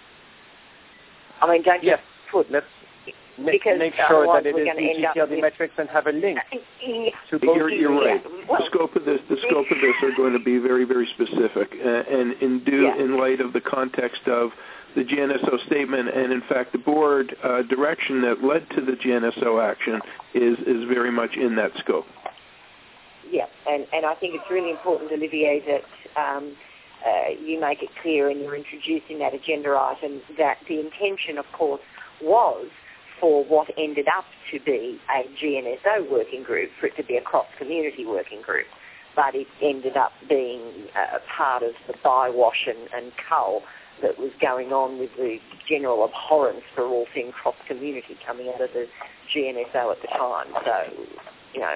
I mean, don't yes. just put... Let's because make sure that it we're is going to new end G T L D up with, metrics and have a link yeah, to both. You're, you're right. Yeah. Well, the scope of this, the scope of this, are going to be very, very specific, uh, and in due yeah. in light of the context of the G N S O statement, and in fact, the board uh, direction that led to the G N S O action is is very much in that scope. Yeah, and and I think it's really important, Olivier, that um, uh, you make it clear and you're introducing that agenda item that the intention, of course, was for what ended up to be a G N S O working group, for it to be a cross-community working group, but it ended up being a part of the bywash and, and cull that was going on with the general abhorrence for all things cross-community coming out of the G N S O at the time. So, you know.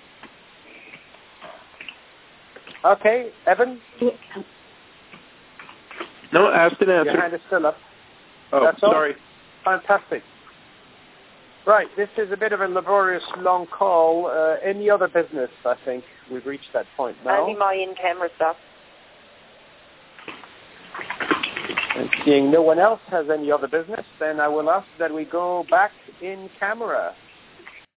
Okay, Evan? No, asked and answered. Your hand is still up. Oh, That's all? sorry. Fantastic. Right, this is a bit of a laborious, long call. Uh, any other business, I think we've reached that point now. Only my in-camera stuff. And seeing no one else has any other business, then I will ask that we go back in camera.